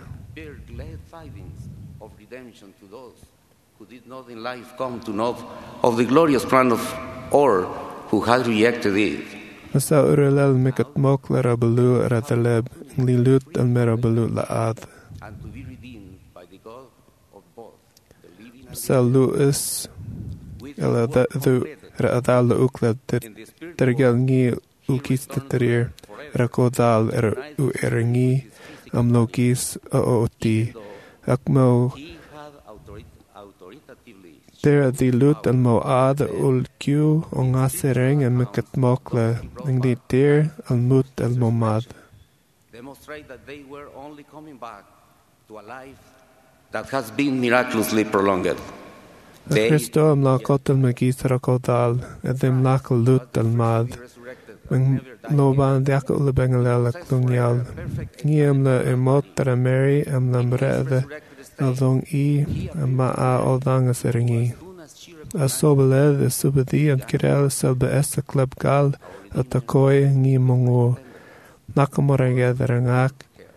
Of redemption to those who did not in life come to know of the glorious plan of or who had rejected it. Masa urelel mekat mokla rabelu radaleb lilut al merabelut laad. And to be redeemed by the God of both the living and Sa luis el adal uklad tergal ngi ukis terir rakodal u erengi am logis oti akmo he had authoritatively There the lut al moad ul Q on asereng and mikat mokle and the deer al mut al momad. Demonstrate that they were only coming back to a life that has been miraculously prolonged. Christo am la kotel magistra kodal edim lakal lut al mad. When loban diak ul bengalel klungyal. Niem la emotra Mary am la mrede aldong ma a oldang aseringi. Asobeled subedi and kirel selbe essa kleb gal atakoi ni mongo. Nakamorenge derangak.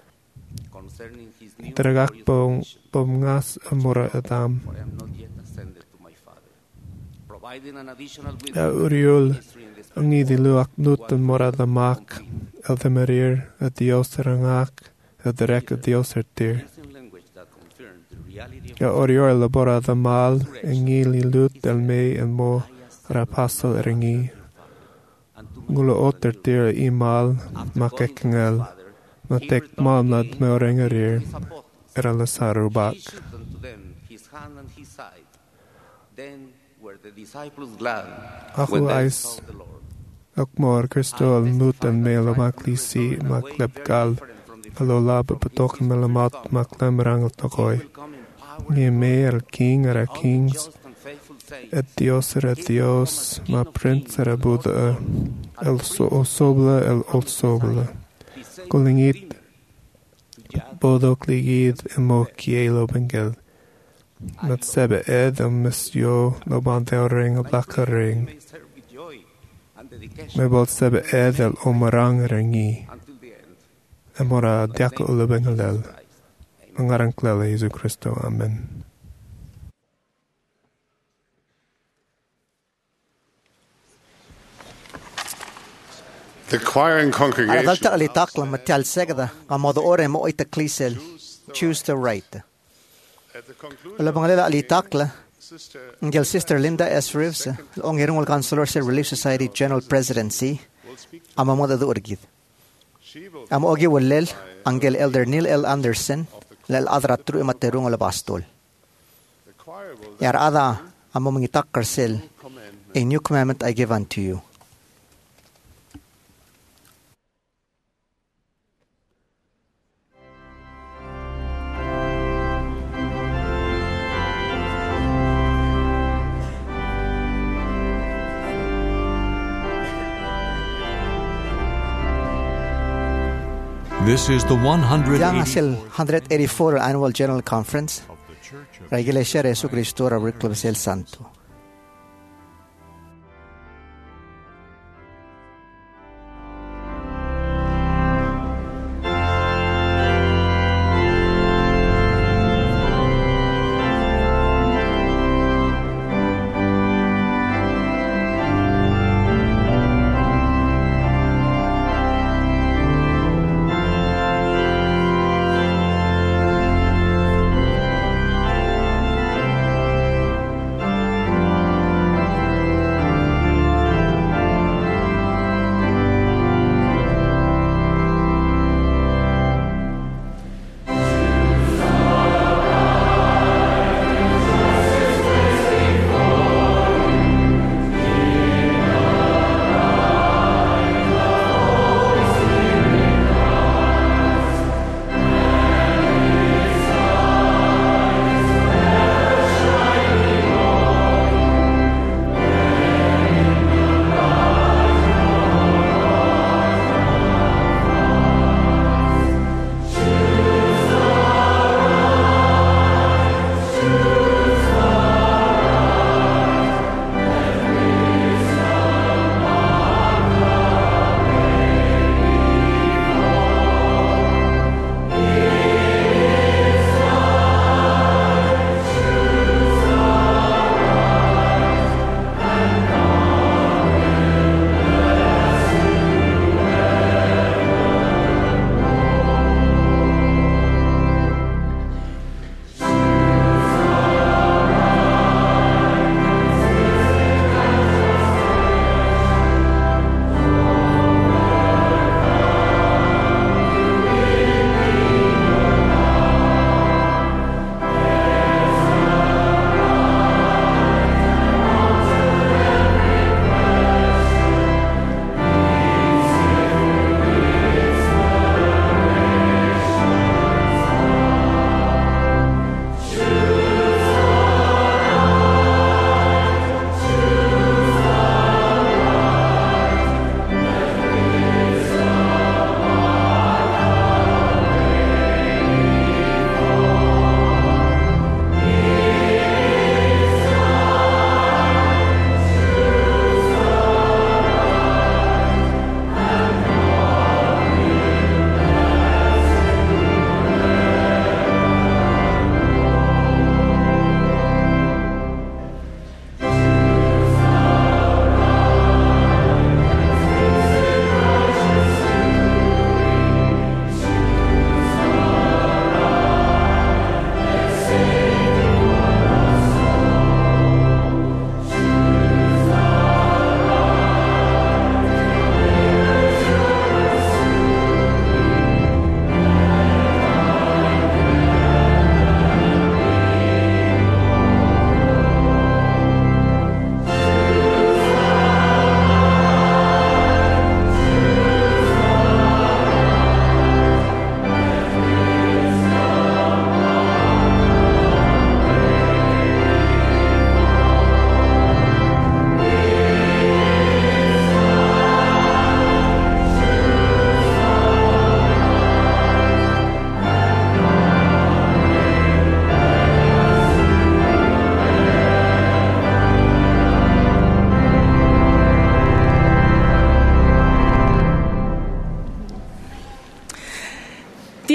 Dragak pomngas amora adam. Uriol ang idiluak nutan mora damak el demerir a dios rangak a direk a dios ertir. Oriol labora damal ang ili lut el mei en mo rapasal eringi. Ngulo otertir imal makekngel matek malnad me orengerir eralasarubat. Aku ais akmor Kristo al mutan me lamaklisi maklebgal alolab patokan melamat maklem rangal takoy. Ni me el king era kings et Dios ma prince era Buddha el sobla el sobla. Kulingit bodok ligid emo kielo bengel. Met sebe ed am misjo no bante ring a blaka ring. Me bol sebe ed el omarang ringi. Emora diaka ula bengelel. Angarang klele Jesu Christo. Amen. The choir and congregation Adalta alitakla matial segda amodo ore mo ita klisel choose the right. Wala bangalila alitakla ngel Sister Linda S. Reeves ongirungol Counselor sa Relief Society General Presidency amamoda do urgid. Amo ogi walel angel Elder Neil L. Anderson lal adratru imaterungol apostol. Yar ada amo mangitak karsel a new commandment I give unto you. This is the 184 Annual General Conference. La Iglesia de Jesucristo Club el Santo.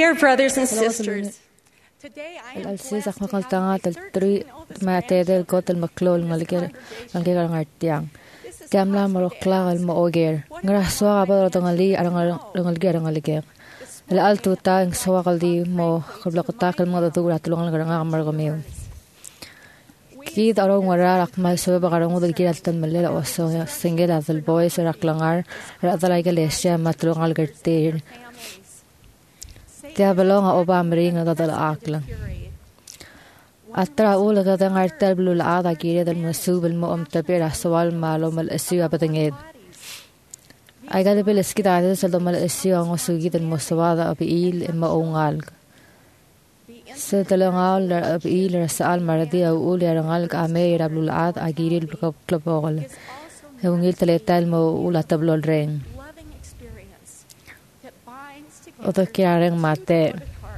Dear brothers and sisters, today I am Al-sis ak makaltanga tal-tri matedel gotel maklol ngaliger ngartiang. Kamla marokla al mooger. Ngraswa ka pa ngali ngaliger. Al-alto ta ang sawakal di mo kablakotakal mo dura tulungan nga margamiw. Kid arong wararak mal so bakarong udal kiratan malela oso single adal boys raklangar radalay galesya matlungal gertir. Tia balong oba mring dadal aklan. Atra ula dadang artel blula ada kire dal masubel mo amtabira sawal malo mal asu abatanged. Ay gada bil skidade sal mal asu ang osugi dal mosawada abil imma ongal. Setelangal abil rasal maradi au uli arangal kame rablula ad agiril klapogol. Hungil teletal mo ula tablol reng. Oto kiareng mate.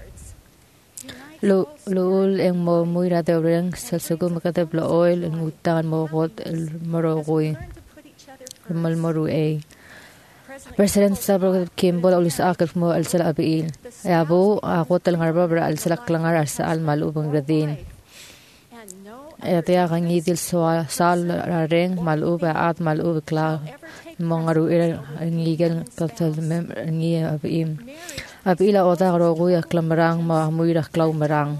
Lul ang mo muira de reng salsugo makate blo oil ang utangan mo got el morogui. Malmoru e. President Sabro Kimball ulis akif mo al sala abil. Ayabo ako tal ngarbabra al sala klangar sa al malubang gradin. Ayatya kang idil sal reng maluba at maluba kla mga ruir ngigan katal ngi abim. Abila oda roguya klamarang mamuira klaw marang.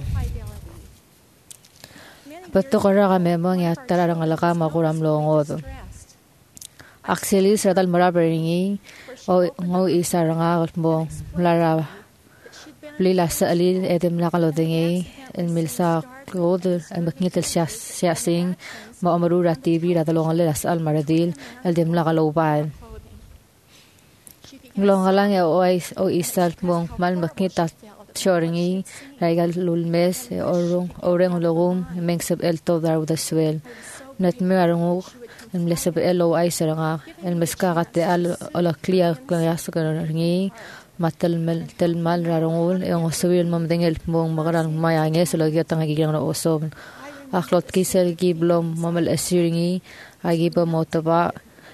Bato kara kami mga tararang alaka makuram longod. Actually, sa tal marabaringi o ngo isa rangal mo lara lila sa alil edim lakalodingi el milsa klod el maknitel siya sing mo amarura TV radalong alas al maradil el dim lakaloban nglongalang o isa mo mal maknita shoringi raigal lulmes oreng logum mengsab el todar with the swell net merung الملسب إلو أي سرعة المسكات على كليا كلاس كرني ما تلمال رارول يوم سوي الممدين المون مغران ما يعني سلوكي تانغي جانا أوسوم أخلط كيسر جيب لهم ممل أسيرني أجيب موتبا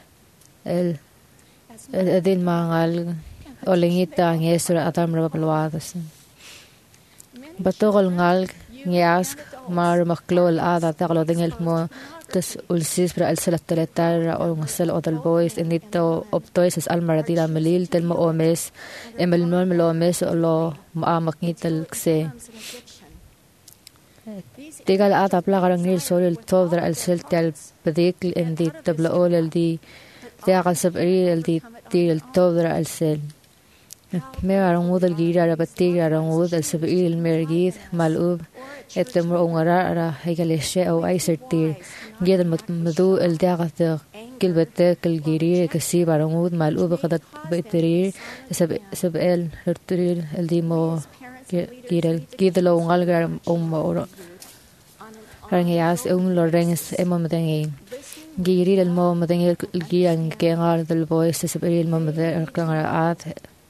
الدين مانغال أوليني تانغي سر أتام رب الوادس بتوغل نال نياس مار مخلو الآذا تغلو دين المون tas ulsis para alsala teletar o ngasal odal boys inito optoy sas almaradila melil tel mo omes emel non melomes o lo maamak nitel kse tigal ata plagarang nil solil todra alsel tel pedik endi tabla ol di tiagal sabri el di til todra alsel me arang udal gira rabati arang udal sabri el mergid malub etemro ongara ara hegaleshe o aisertir جيد المدو الداغة كلبة كالجيري كسيب عرمود مع الأوبة قد بيترير سبقال هرترير الديمو جيد لو نغالغر أورو رنجي عاس لورنس إما مدنين جيري المو مدنين الجيان كيغار دلبوي سبقال المو مدنين كنغرات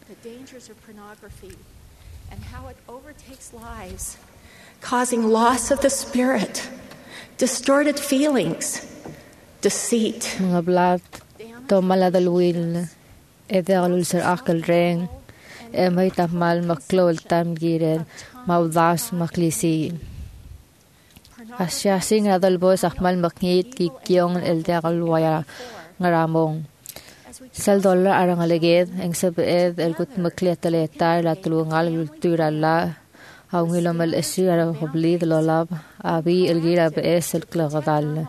causing loss of the spirit, distorted feelings, deceit. Mga blat, to maladalwil, edagalul sir akal reng, may tamal maklol tam giren, maudas maklisi. Asya sing adalbos akmal maknit kikyong eldagalwaya ngaramong. Sal dollar arang aleged, ang sabied elgut makliataletar latulungal yulturala, أو هلما الأشياء قبليد لولاب أبي الجيرة بأس الكلغدال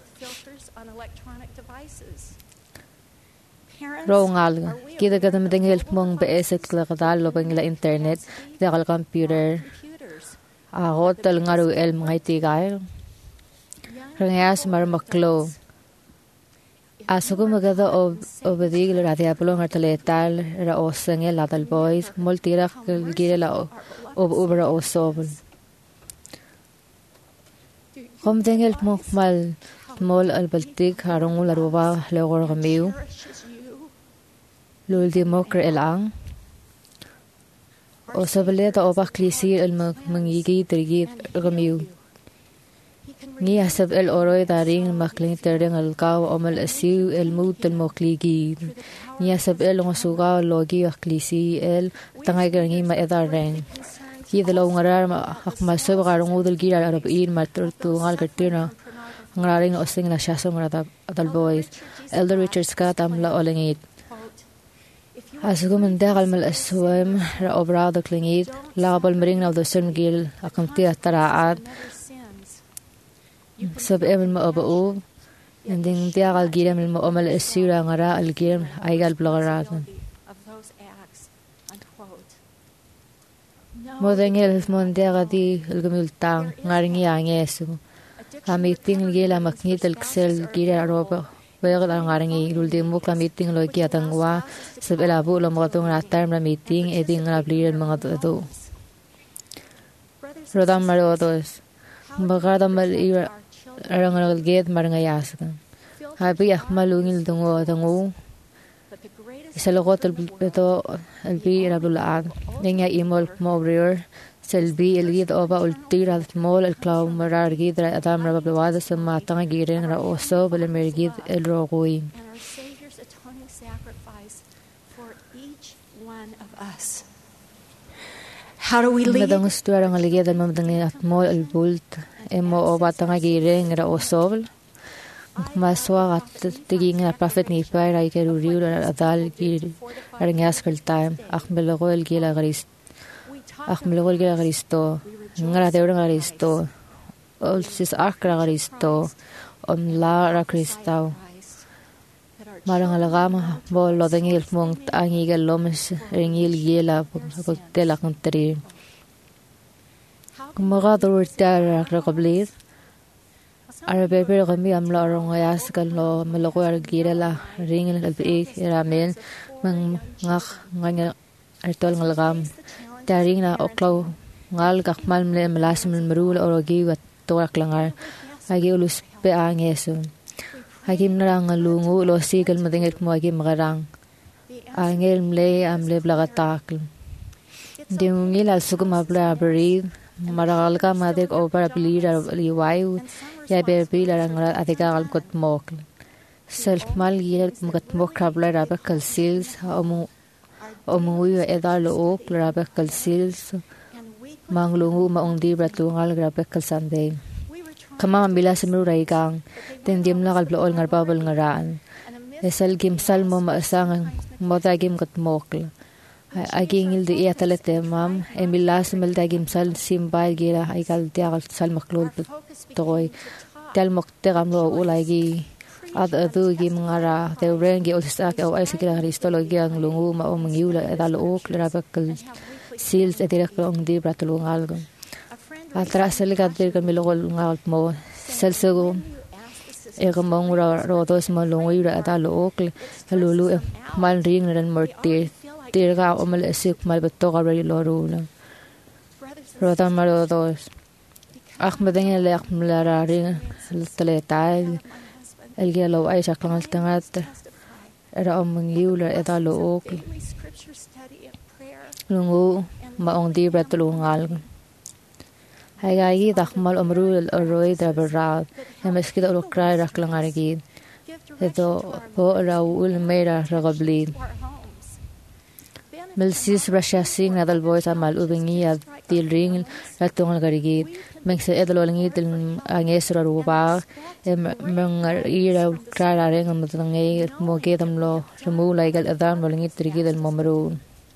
رونغال كده كده مدنجل الفمون بأس الكلغدال لو بنجل إنترنت داخل الكمبيوتر أغوط الغارو المغيتي غاير رنياس مرمكلو أسوكو مغدا أو بديك لرادي أبلون هرتليتال رأوسنجل لادل بويز مولتيرا الجيرة لأو أوبرا أو صوبل. هم دنجل مكمل مول البلتيك هارون لروبا لغرغميو لول ديموكر الآن أو سبلية أوبا كليسي المنيجي ترجيب غميو Ni hasab el oroi daring makling terdeng al kau omal asiu el mut el mokligi. Ni hasab el ngosuga logi aklisi el tangay gangi ma edareng. Ki de lo ngarar ma akmasab garong udel gira arab in matur tu ngal katina ngaring osing na shaso ngara adal boys. Elder Richard Scott amla olengit. Asugum endagal mal aswam ra obrado klingit labal mering na dosen gil akamti ataraat. Sab emel ma obu ending diagal gira mel ma omal asira ngara al gira aigal blogaratan. Modengel mondiaga di el gumultang ngaringi angesu. Kamiting gila maknit el ksel gira roba. Wegal ang ngaringi uldi mo kamiting logi atangwa sab elabu lo mga tung ratar na meeting eding ngabliran mga do. Rodam marodos. Bagada mal ira arangal ged marangayaskan. Habi malungil dungo dangu. Isalogot beto albi rablulaan. Nengya imol mobrir selbi elgid oba ultira mol el clau marar gidra adam rabluada sama tanga giren ra oso bel mergid el rogui. How do we lead? Madang stuarang aligid al mamdang at mol el bult emo oba tanga giren ra oso maswa at tiging na prophet ni para ikeruriu adal gir arangas kal time akmelogo el gila grist akmelogo el gila gristo ngara deurang gristo ol sis akra gristo on la ra kristau marang alagama bol lo dengil mong angigel lomes ringil gila pagtela kontri kumaga durtar ra qablis Arabe pero kami amla orang ayas kan lo meloko argira la ringin albi ramen mang nganya artol ngalgam taring na oklo ngal gakmal mle melas melmerul orogi wat torak langar agi ulus pe angesun agi mnarang lungu lo sigal madinget mo agi magarang angel mle amle blagatak diungil asugum abla abrid maragal ka madik over apelira liwayu ya bebi larang adega al kot mok self mal yer mat mok krabla raba kalsils omu yu edar lo ok raba kalsils manglungu maungdi bratungal raba kalsande kama ambila semru raigang tendim la kalblo ol ngarbabal ngaraan esal gimsal mo maasang modagim kot mok agingil di iatelete mam emilas meldagim sal simbay gira aikal diagal sal maklul toy tel moktegam lo ulagi adu gi mangara te rengi olsak o ay sikira kristologi ang lungu ma o mangiula edal ok rabakal sils edirek long di bratulung algo atras selga dir kamilogol ngal mo selsego egamong rodos mo lungu edal ok lulu mal ring ren mortir tirga omal esik mal betoga ri lorula rodan marodos ahmedeng le akmlara ring tletal el gelo ay shaklan tangat era omangiula edalo ok lungu maong di bratulungal hayagi dakhmal umrul aroi da barad emeskida ulokrai raklang arigid edo po raul mera ragablid Melsis Russia sing nadal boys amal ubingi at til ring ratungal garigit mengse edalo langit angesra ruba meng ira krara ring matangay mogedam lo remula igal adam langit rigid el momru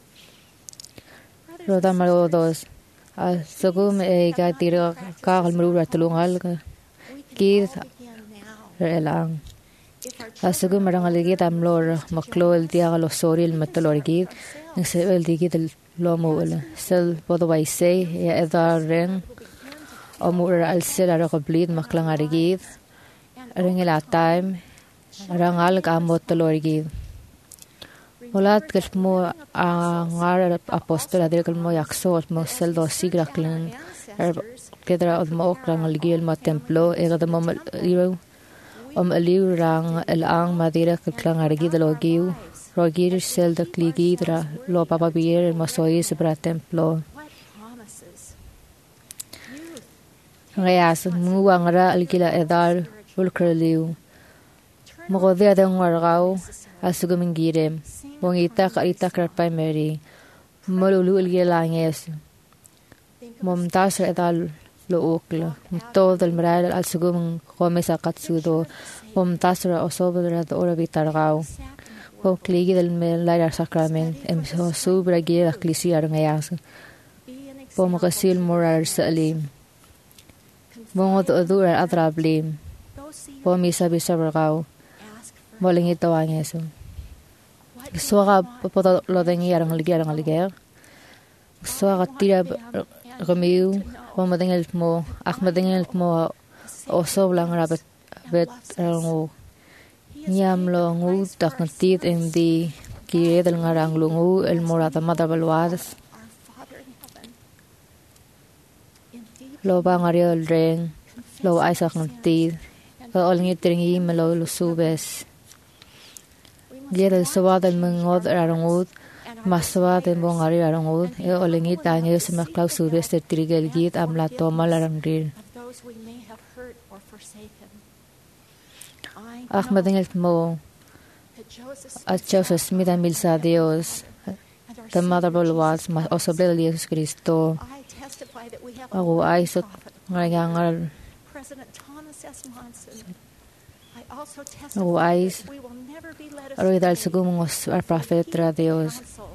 roda marodos asugum ga tira ka almru ratulungal kid relang asugum marangaligit amlor maklo el diagalo soril matalorgid Ngsel digit lo mola sel bodway say ya edaren amur al sel ara qablid maklang arigid arengela time arangal gamot lorgid Olat kelmo angar apostol adir kelmo yakso mo sel do sigraklen kedra odmo oklang algil ma templo egada mo iro aliu rang elang madira klang arigid logiu Rogir sel de cligidra lo papa bier masois bra templo ngayas muwangara alkila edar ulkraliu mogodia de ngwargau asugumingirem wongita karita krapay meri molulu algila nges momtas edal lo okla todo el moral al sugum gomesa katsudo momtas osobra ora vitargau o kligi del melaira sacrament em subra gira ecclesia ngayas pomogasil moral salim Bongod odur atrablim. Pomisa bisabragao. Boling ito ang yeso. Suaka papoto lo dengi arang liger. Suaka tira remiu. Pomadengel mo. Akmadengel mo. Oso lang rabet bet rango. Nyam lo ngu tak natit di kire del ngarang lungu el morata madabalwadas. Lo bang ariel ring, lo Isaac nagtid, lo olingit ringi melo lo subes. Gira sawa del mengod arangud, masawa del bong ari arangud, e olingit angyo sa maklaw subes de trigel git amla tomal arangrir. Ahmadingel mo, at Joseph Smith ang milsa Dios, the mother was mas osobel Jesus Cristo. Ako ay sot ngayangal. Ako ay aroy dal sugumos ar prophet ra Dios.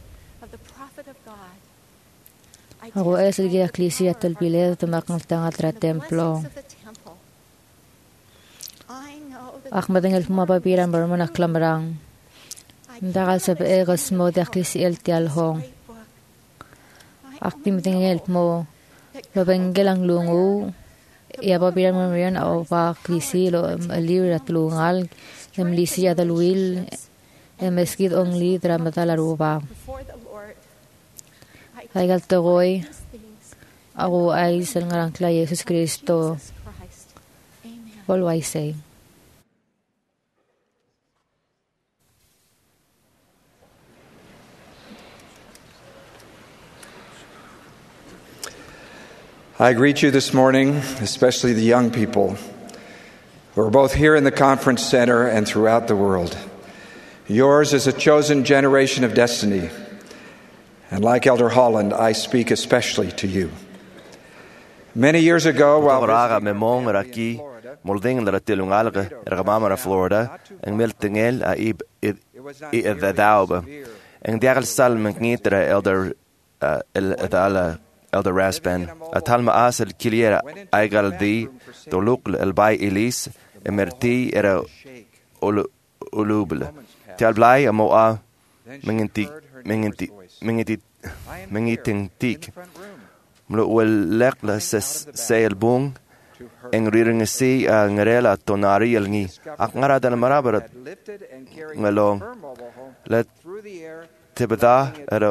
Ako ay sa gira ecclesia talbiled tumakang tanga tra templo. Akmadengel mapapiran barman aklamrang. Dakal sa egas mo de ecclesia el tialhong. Aktimtingel mo lo bengelang lungu ya papiran mo riyan o pa klisi lo aliw at lungal em lisi at alwil em eskid ongli dramatal aruba ay galtogoy ako ay sa ngarang kla Jesus Cristo always say I greet you this morning, especially the young people who are both here in the conference center and throughout the world. Yours is a chosen generation of destiny, and like Elder Holland, I speak especially to you. Many years ago, while visiting Molding la tilungalga ergamama Florida en meltingel a ib the dauba en diagal salm ngitra elder Raspan a talma asel kiliera aigal di do lukl el bay Elise emerti era ulubel talblai amo a mengiting tik mlo wel lekla se el bung en riring si ngarela tonari elngi akngara dan marabarat ngalong let tibada era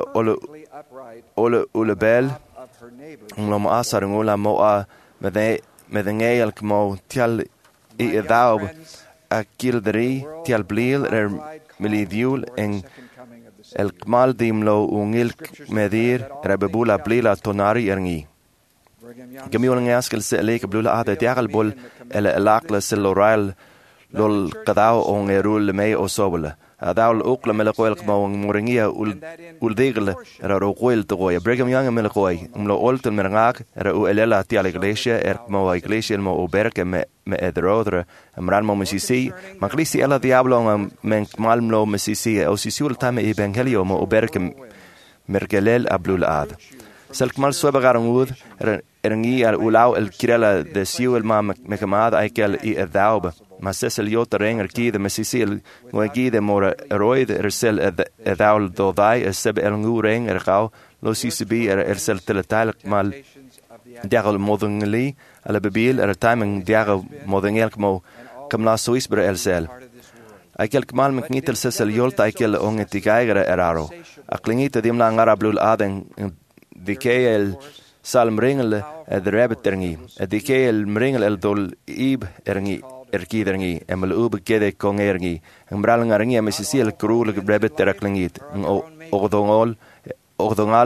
ulubel ngom asar ngula mo a medengel kmo tial I daub a kildri tial blil milidiul en el kmal dimlo ungil medir rebebula blila tonari erni Gemiol ngaskel se leke blula ade diagal bol ele lakla se loral lol qadao on erul me osobla adaul ukla melqoel kmo moringia ul degle era roquel toya Brigham Young melqoi mlo oltel merngak era u elela tial iglesia mo iglesia mo oberke me edrodre amran mo mesisi maglisi ela diablo men malmlo mesisi o sisul tame evangelio mo oberke merkelel ablula ad selkmal sobegarangud Erangi al ulau el kirela de siu el ma mekamad aikel I edaub mas el yot renger ki de mesisil moegi de mora roid ersel edaul dodai seb el ngu reng ergau lo sisibi ersel teletal mal diagal modungli ala bebil timing diagal modungel mo kamla suisbre elsel aikel kmal meknitel sesel yolt aikel ongetigaiger eraro aklingite dimla ngarablul aden dikel Salm ringel de rabbit ergi. Dike el ringel el dol ib ergi ergi emel ub kede kong ergi. Mbral ngarngi mesisi el krul rabbit eraklingit. Ogdongal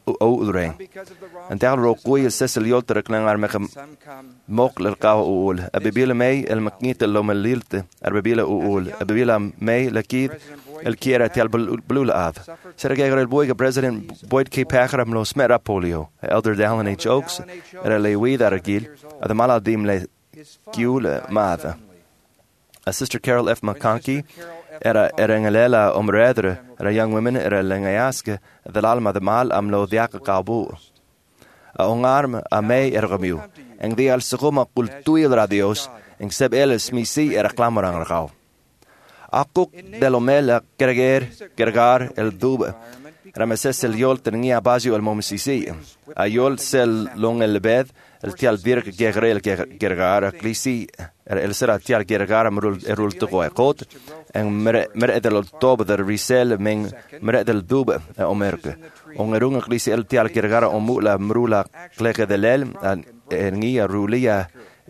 ring. En daar ro koe sesel yolter klangar me mok le ka ul. Abibile mei el maknit lo melilte. Abibile ul. Abibile mei le kid el kiera tel blue ad. Sergei el boy president Boyd K. Packer am lo smera polio. Elder Dallin H. Oaks er le we that agil. Ad maladim le giule mad. A Sister Carol F. McConkey era ngalela omredre era young women era lengayaske the alma the mal am lo diaka kabu a ongarm a mei ergamiu en die al segoma kultuil radios en seb eles misi era klamorang ragau akuk delomela kergar el dube rameses el yol tenia bazio el momsisi a yol sel long el bed el tial dirk gerel gergar klisi el sera tial gergar mrul erul togo kot en mer del tob der resel men mer del dube omerke ongerung klisi el tial gergar omula mrula kleke de lel en nia rulia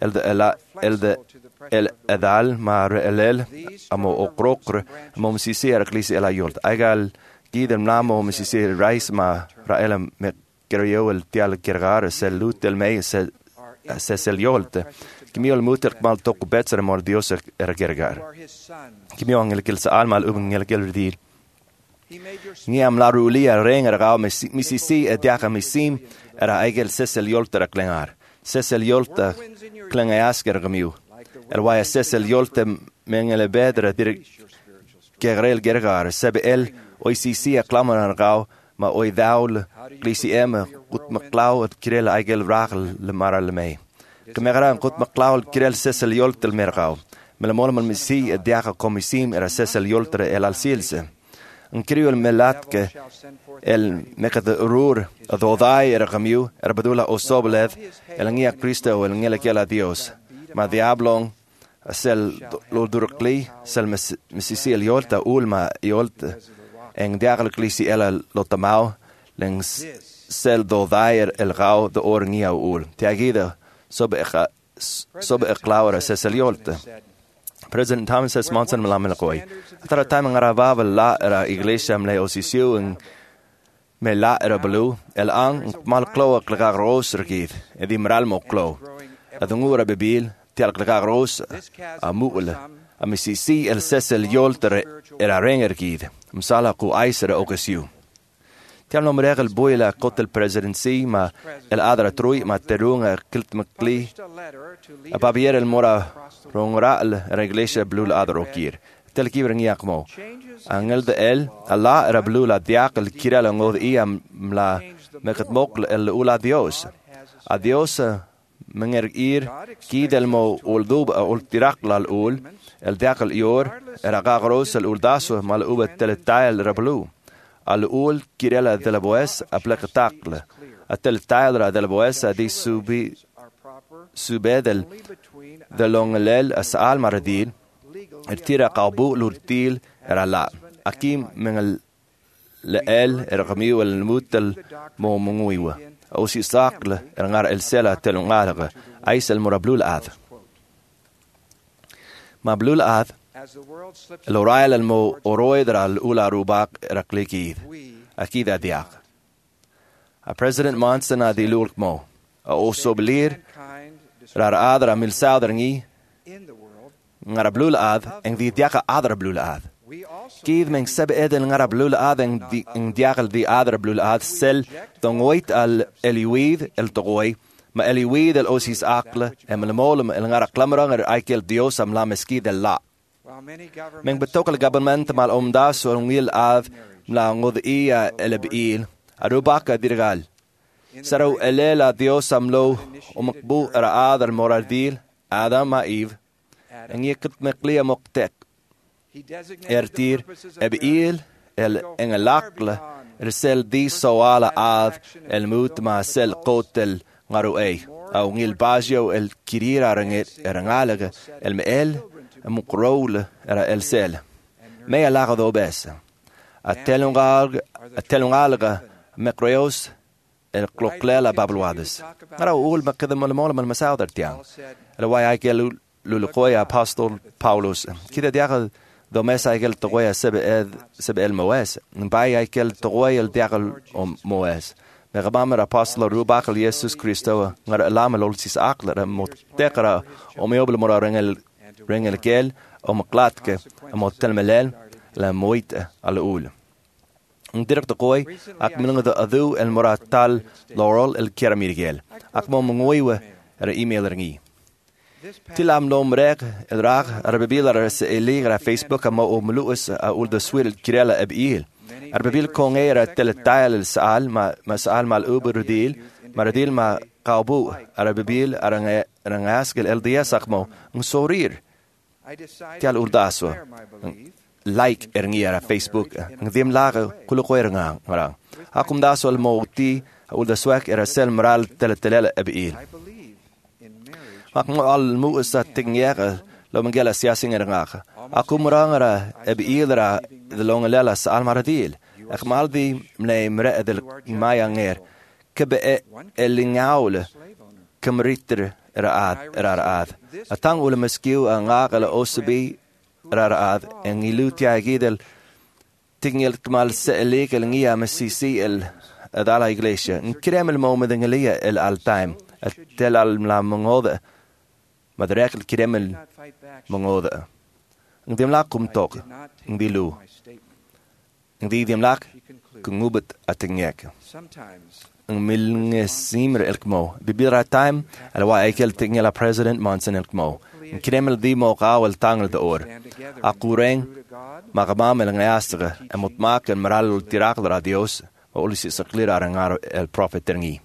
el edal mar elel amo okrokre momsisi er klisi el yol aigal gidem namo momsisi rais ma raelam met Gerio el tial gergar selut el mei se yolte. Kimio muter mal toku betser mal dios gergar. Kimio angel kils almal ungel geldir. Niam la rulia renger ga misisi ediaka misim era eigel sesel yolte klengar. Sesel yolte klengayasker gemiu. Why sesel yolte mengele bedre dir gerel gergar sebe el oicc klammer ga ma oi daul glisi eme gut maklau et kirel eigel ragel le maral mei kemera gut maklau kirel sesel yoltel mergau melamol man misi et diaka komisim era sesel yoltre el alsilse en kriol melatke el mekad urur adodai era gamiu era bedula osoblev el ngia Cristo el ngela kela Dios ma diablong sel lo durkli sel misisi el yolta ulma yolte en diagle klisi ela lotamau lens sel do dair el gau de orngia ul tiagida sob eklaura seseliolte President Thomas S. Monson malamelakoi atara time ngarava la era iglesia mle osisiu en me la era blu el ang mal klo klagar rosergid e di moral mo klo adungura bebil tial klagar ros amul amisisi el seseliolte era rengergid msala ku aisere okasiu tial nomreg el boila kot el presidency ma el adra trui ma terunga kilt makli a babier el mora rongra el reglesia blul adra okir tel kibring yakmo angel de el alla era blul adiak el kirala ngod iam la mekat mok el ula dios adios menger ir kidel mo uldub ul tirakla al ul el diakal yor era gagros el uldaso mal ubet teletail rablu al ul kirela de la boes aplakatakle atel tail de la boes di subedel de longlel as almaradil tira qabu lurtil era la akim men el ergamiu el mutel mo munguiwa او سي ساقل رنgar el sela telungar ais el morablul ad mablul ad el orail el mo oroidra al ula rubak raklikid akida diak a President Monson adi lulkmo a osoblir rar adra mil sauderngi ngarablul ad en di diaka adra blul ad Kid men seb eden ngara blul ad en diagal di adra blul ad sel dongoit al eliwid el togoy ma eliwid el osis akle en melmolum el ngara klamrang er aikel dios am la meski del la men betokal government mal omdas or ngil ad la ngod ia elbil arubaka dirgal saro elela dios am lo umqbu er adra moraldil adam maiv en yekut meklia moktek ertir ebil el engelakle sel di soala ad el mutma sel qotel ngaruei au ngil bagio el kirira rangalega el meel muqrol era el sel me alagado bes atelungalga mekreos el kloklela babluades ara ul makadam mal masauder tiang el way I gelu lulukoya apostol Paulus kida diagal do mesa igel togoya sebe el moes bai igel togoya el diagal moes Megamam apostle rubak Jesus Christo ngar alam lolsis akler mot tekra om yobel mora rengel gel om klatke mot telmelel la moite al ul. Direct de koi ak minung de adu el moratal laurel el keramigel. Ak mo ngoiwe email ringi. Tilam nom reg el rag arbebilar se eligra Facebook mo omluus ul de swil kirela abil. Arbebil kongera teletail el saal ma saal mal uberdil maradil ma qabu arbebil arangaskel el dia sakmo sorir. Tial urdaso. Like erniera Facebook ngdim laga kulukoirnga ngara akum dasol moti ul da swak era sel moral teletel abil akum al musa tingera lo mangela siasing ernga akum rangara abilra de longelela sal maradil akmal di mle mre del mayanger kebe elingaule kemritter raad atang ul meskiu angala osbi raraad en ilutia gidel tingel kmal selik el ngia mesisi el adala iglesia en kremel moment en elia el al time tel al la mongoda madrek el kremel mongoda ngem la kum tok ngilu ngdim lak kungubet atengek milngesimr elkmo bibira time alwa ekel tingela president monson elkmo Kremel di mo kawal tangel de or. Akureng magamam el ngayastre emot maken maral tirak de radios o ulisi saklir arangar el prophet terngi.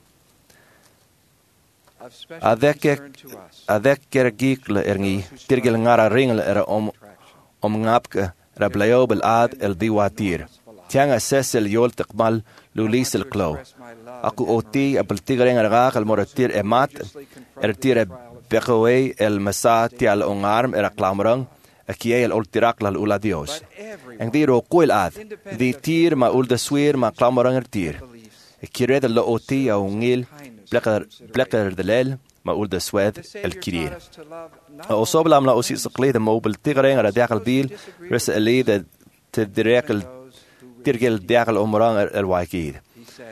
Adek kergikle ergi tirgel ngara ringel era om ngapke rablayobel ad el diwatir. Tianga sesel yol tekmal lulis el klo. Aku oti apel tigreng argak el moratir emat tir Bekoe el masati al ongarm era klamrang akie el ultirak lal ula dios. En di ro kuil ad di tir ma ul de swir ma klamrang er tir. Kired lo oti au ngil blekker de lel ma ul de swed el kirir. O soblam la osi sqlid mobil tigreng era dakal bil res eli de te direkel tirgel dakal omrang el waikid.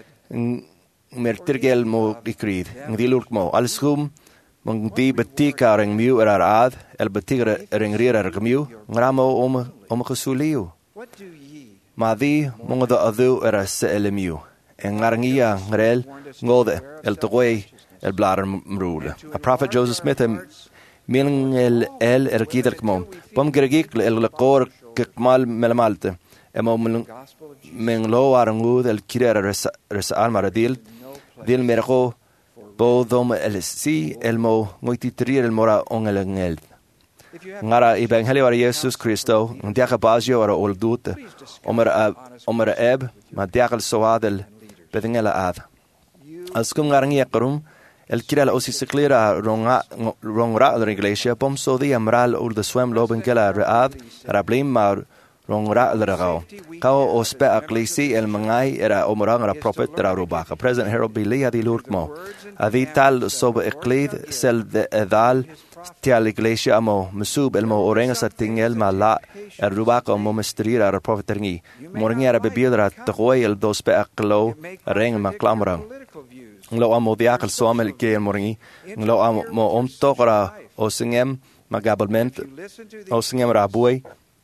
Mer tirgel mo ikrid. Di lurk mo al schum Mang di betika ring miu ad el betika ring rira miu ngramo om gesuliu. Ma di mong de adu se el miu. En ngarangia ngrel ngode el toy el blader mrule. A prophet Joseph Smith miling el erkider kmom. Pom gregik el kor kmal melmalte. Emo men lo arangud el kirera res almaradil dil mergo Bodom el si el mo ngoititrir el mora on el ngel. Ngara evangelio ara Jesus Christo, ndiaka bazio ara oldut, omer eb, ma diakal soadel bedingela ad. Askum ngarangi akrum, el kirala osi siklira rongra la iglesia, pom so di amral ul de swem loben kela raad, rablim mar rongra la rao. Kao ospe aklisi el mangai era omorang ra prophet ra rubaka. President Harold B. Lee adi lurkmo. Adi tal sob eklid sel de edal tial iglesia amo mesub el mo orenga sa tingel ma la er rubaka mo mestrira ra prophet ringi. Moringi era bebidra toy el dospe aklo reng ma klamrang. Nglo amo diakal somel ke moringi. Nglo amo mo omtokra osingem magabelment osingem ra buai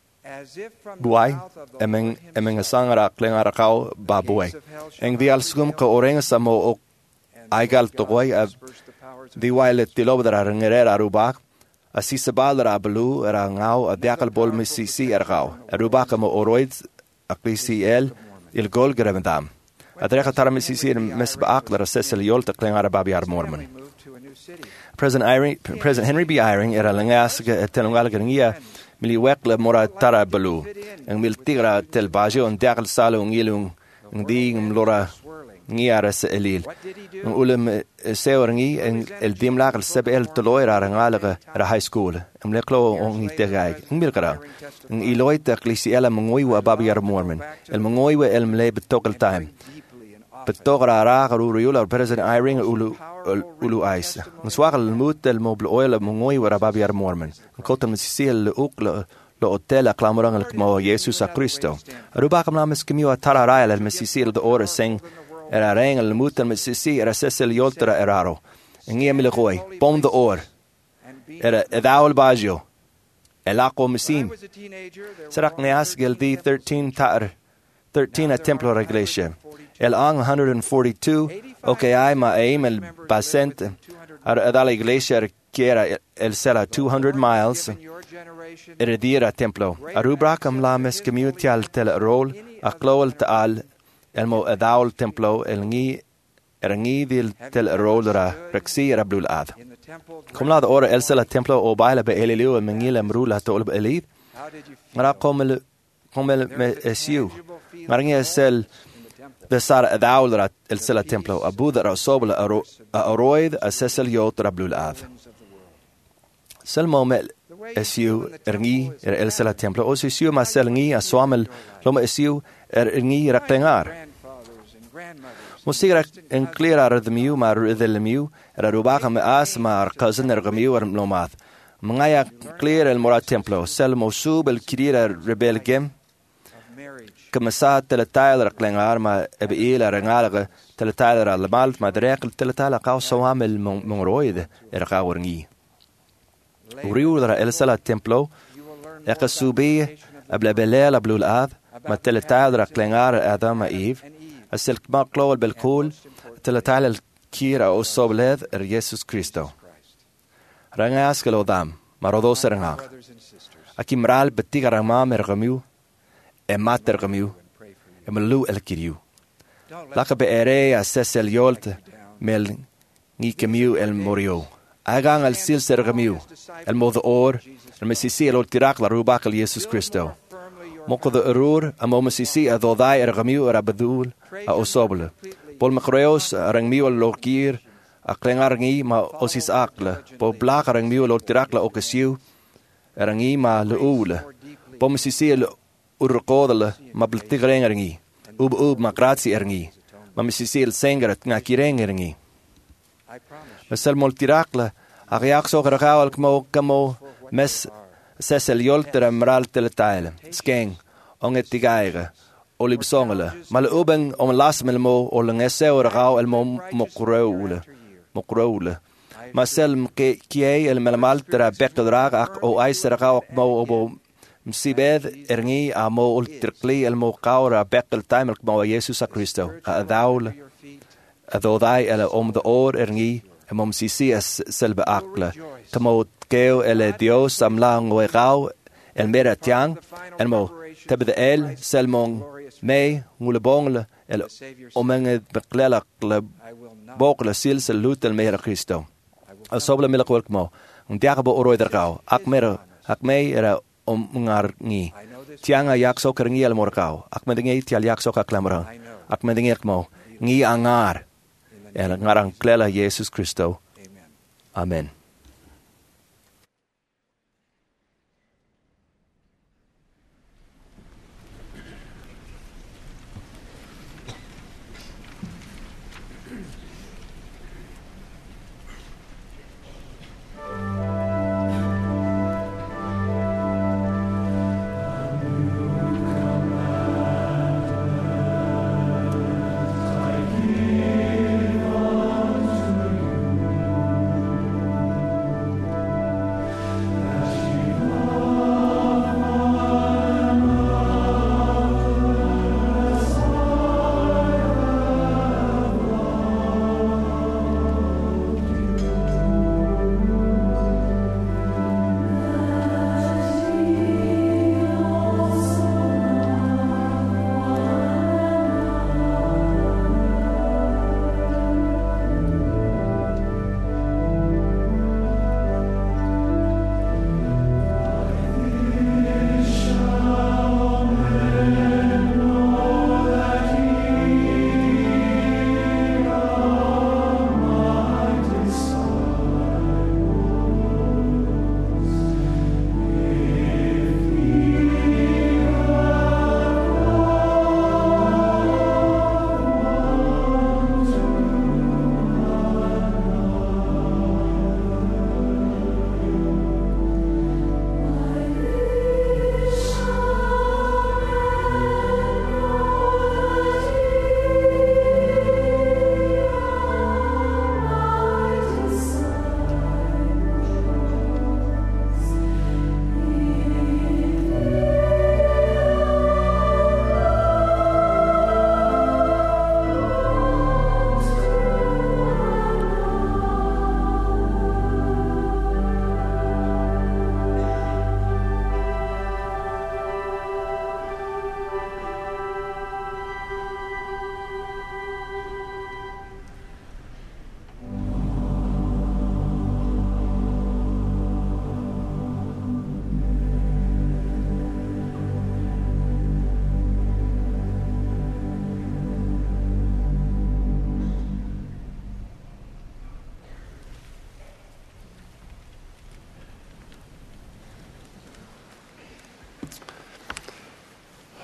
buai emeng sangara klengara kau babuai eng di alsgum ko orenga samo o aigal toy di waile tilobdra ngera rubak asi sabaldra blu era ngau adiakal bol misisi ergau rubak mo oroid akcl il gol grevendam adreka taramisi mesba akler sesel yol klengara babiar mormon President Henry B. Eyring era langasga telungalgringia mili wekle mora tara balu ang mil tigra tel bajo on diakal salo ngilung ngdi mlora ngiara se elil ulem seoringi el dimlagal sebel toloira rangalaga ra high school mleklo on itegay ngilkara iloita klisiela mngoi wa babiar mormon el mngoi wa el mle betokal time betogra ra ruyula President Eyring ulu ice swagel mut el mobile oil mngoi wa babiar mormon kotam sisil uklo lo hotel aklamorang el mo Jesus a Cristo rubakam names kimiwa tarara el mesisil de ora sing era rengel mutan med sisi era sesel yoltra eraro. Ngi milagoi, bom de or. Era edaul bagio. Elako misim. Serak neas geldi 13 a templo reglesia. El ang 142, okay, ma aim el basent, ad la iglesia quiera el sela 200 miles, eredira templo. Arubracam la mes commutial tel rol, a cloel taal, el mo adaul templo, el ngi dil tel rol ra rexi era blul ad. Kom la ora el sela templo o baila be eliliu el mengile mrula tol elid. Mara komel me esiu. Maringa sel besar adaul el sela templo abuda ra sobla aroid a sesel yot ra blul ad. Sel momel esiu ngi el sela templo o esiu ma sel ngi a swamel loma esiu ngi ra klengar. Musigra en clear de miu mar de le miu era rubaga me as mar cousin er miu er lomat. Mangaya clear el mora templo sel mosub el kirira rebel gem. Kamasa teletail klengar ma ebil rangalga teletail al malt ma drek teletail ka sawam el monroid er qawarngi. Uriura el sala templo ekasubi abla belal ablul ad ma teletail klengar adam eve. السلك ما قلول بالكول تلتعال الكيرا أو صوبلاد يسوس كريستو رنغا أسكالو دام مرودو سرنغاق أكي مرال بتيغ رغمام رغميو إمات رغميو إملو الكيريو لك بإيري أساس اليولت مل نيكميو الموريو أغان السيل سرغميو الموضوور المسيسي الولتراق لروباق يسوس كريستو مقض أرور أمو مسيسي أذوضاي رغميو رابدول أصابله بول مقريوس رغميو اللوكير أقلنغ رغي ما أسيس أقل بول بلاق رغميو اللوتراق لأوكسيو رغي ما لأول بول مسيسي الأرقود ما بلتغرين رغي أوب مقراتسي رغي ما مسيسي السنجرت ناكيرين رغي مسل مولتراق أغياق سوق رغاول كمو مس سسل يولتر مرال تلتايل سكين أونغت تيغايغ أولي بسونغل مال أوبن أم لاس من المو أولنغسي ورغاو المو مقرول ما سل كيي الملمال ترى بقدراغ أو أيس رغاو مو أبو مسيباد إرني أمو الترقلي المو قاورا بقل تايمل مو يسوس كريستو أذاول أذوذاي ألا أم دور إرني أمو مسيسي سلب أقل كمو كيو إلى ديوس أملان ويغاو الميرا تيان المو تبدأ إل سلمون مي مولبونغل الأمنغ بقلالك بوق لسيل سلوت الميرا كريستو الصوبلا ملك ولكمو ندياغ بو أروي درقاو أكمي إرا أمنغارني تيانا ياكسو كرنجي المورقاو أكمدنجي تيال ياكسو كاكلامران أكمدنجي كمو نجي أنغار نغاران كلالا يسوس كريستو آمين.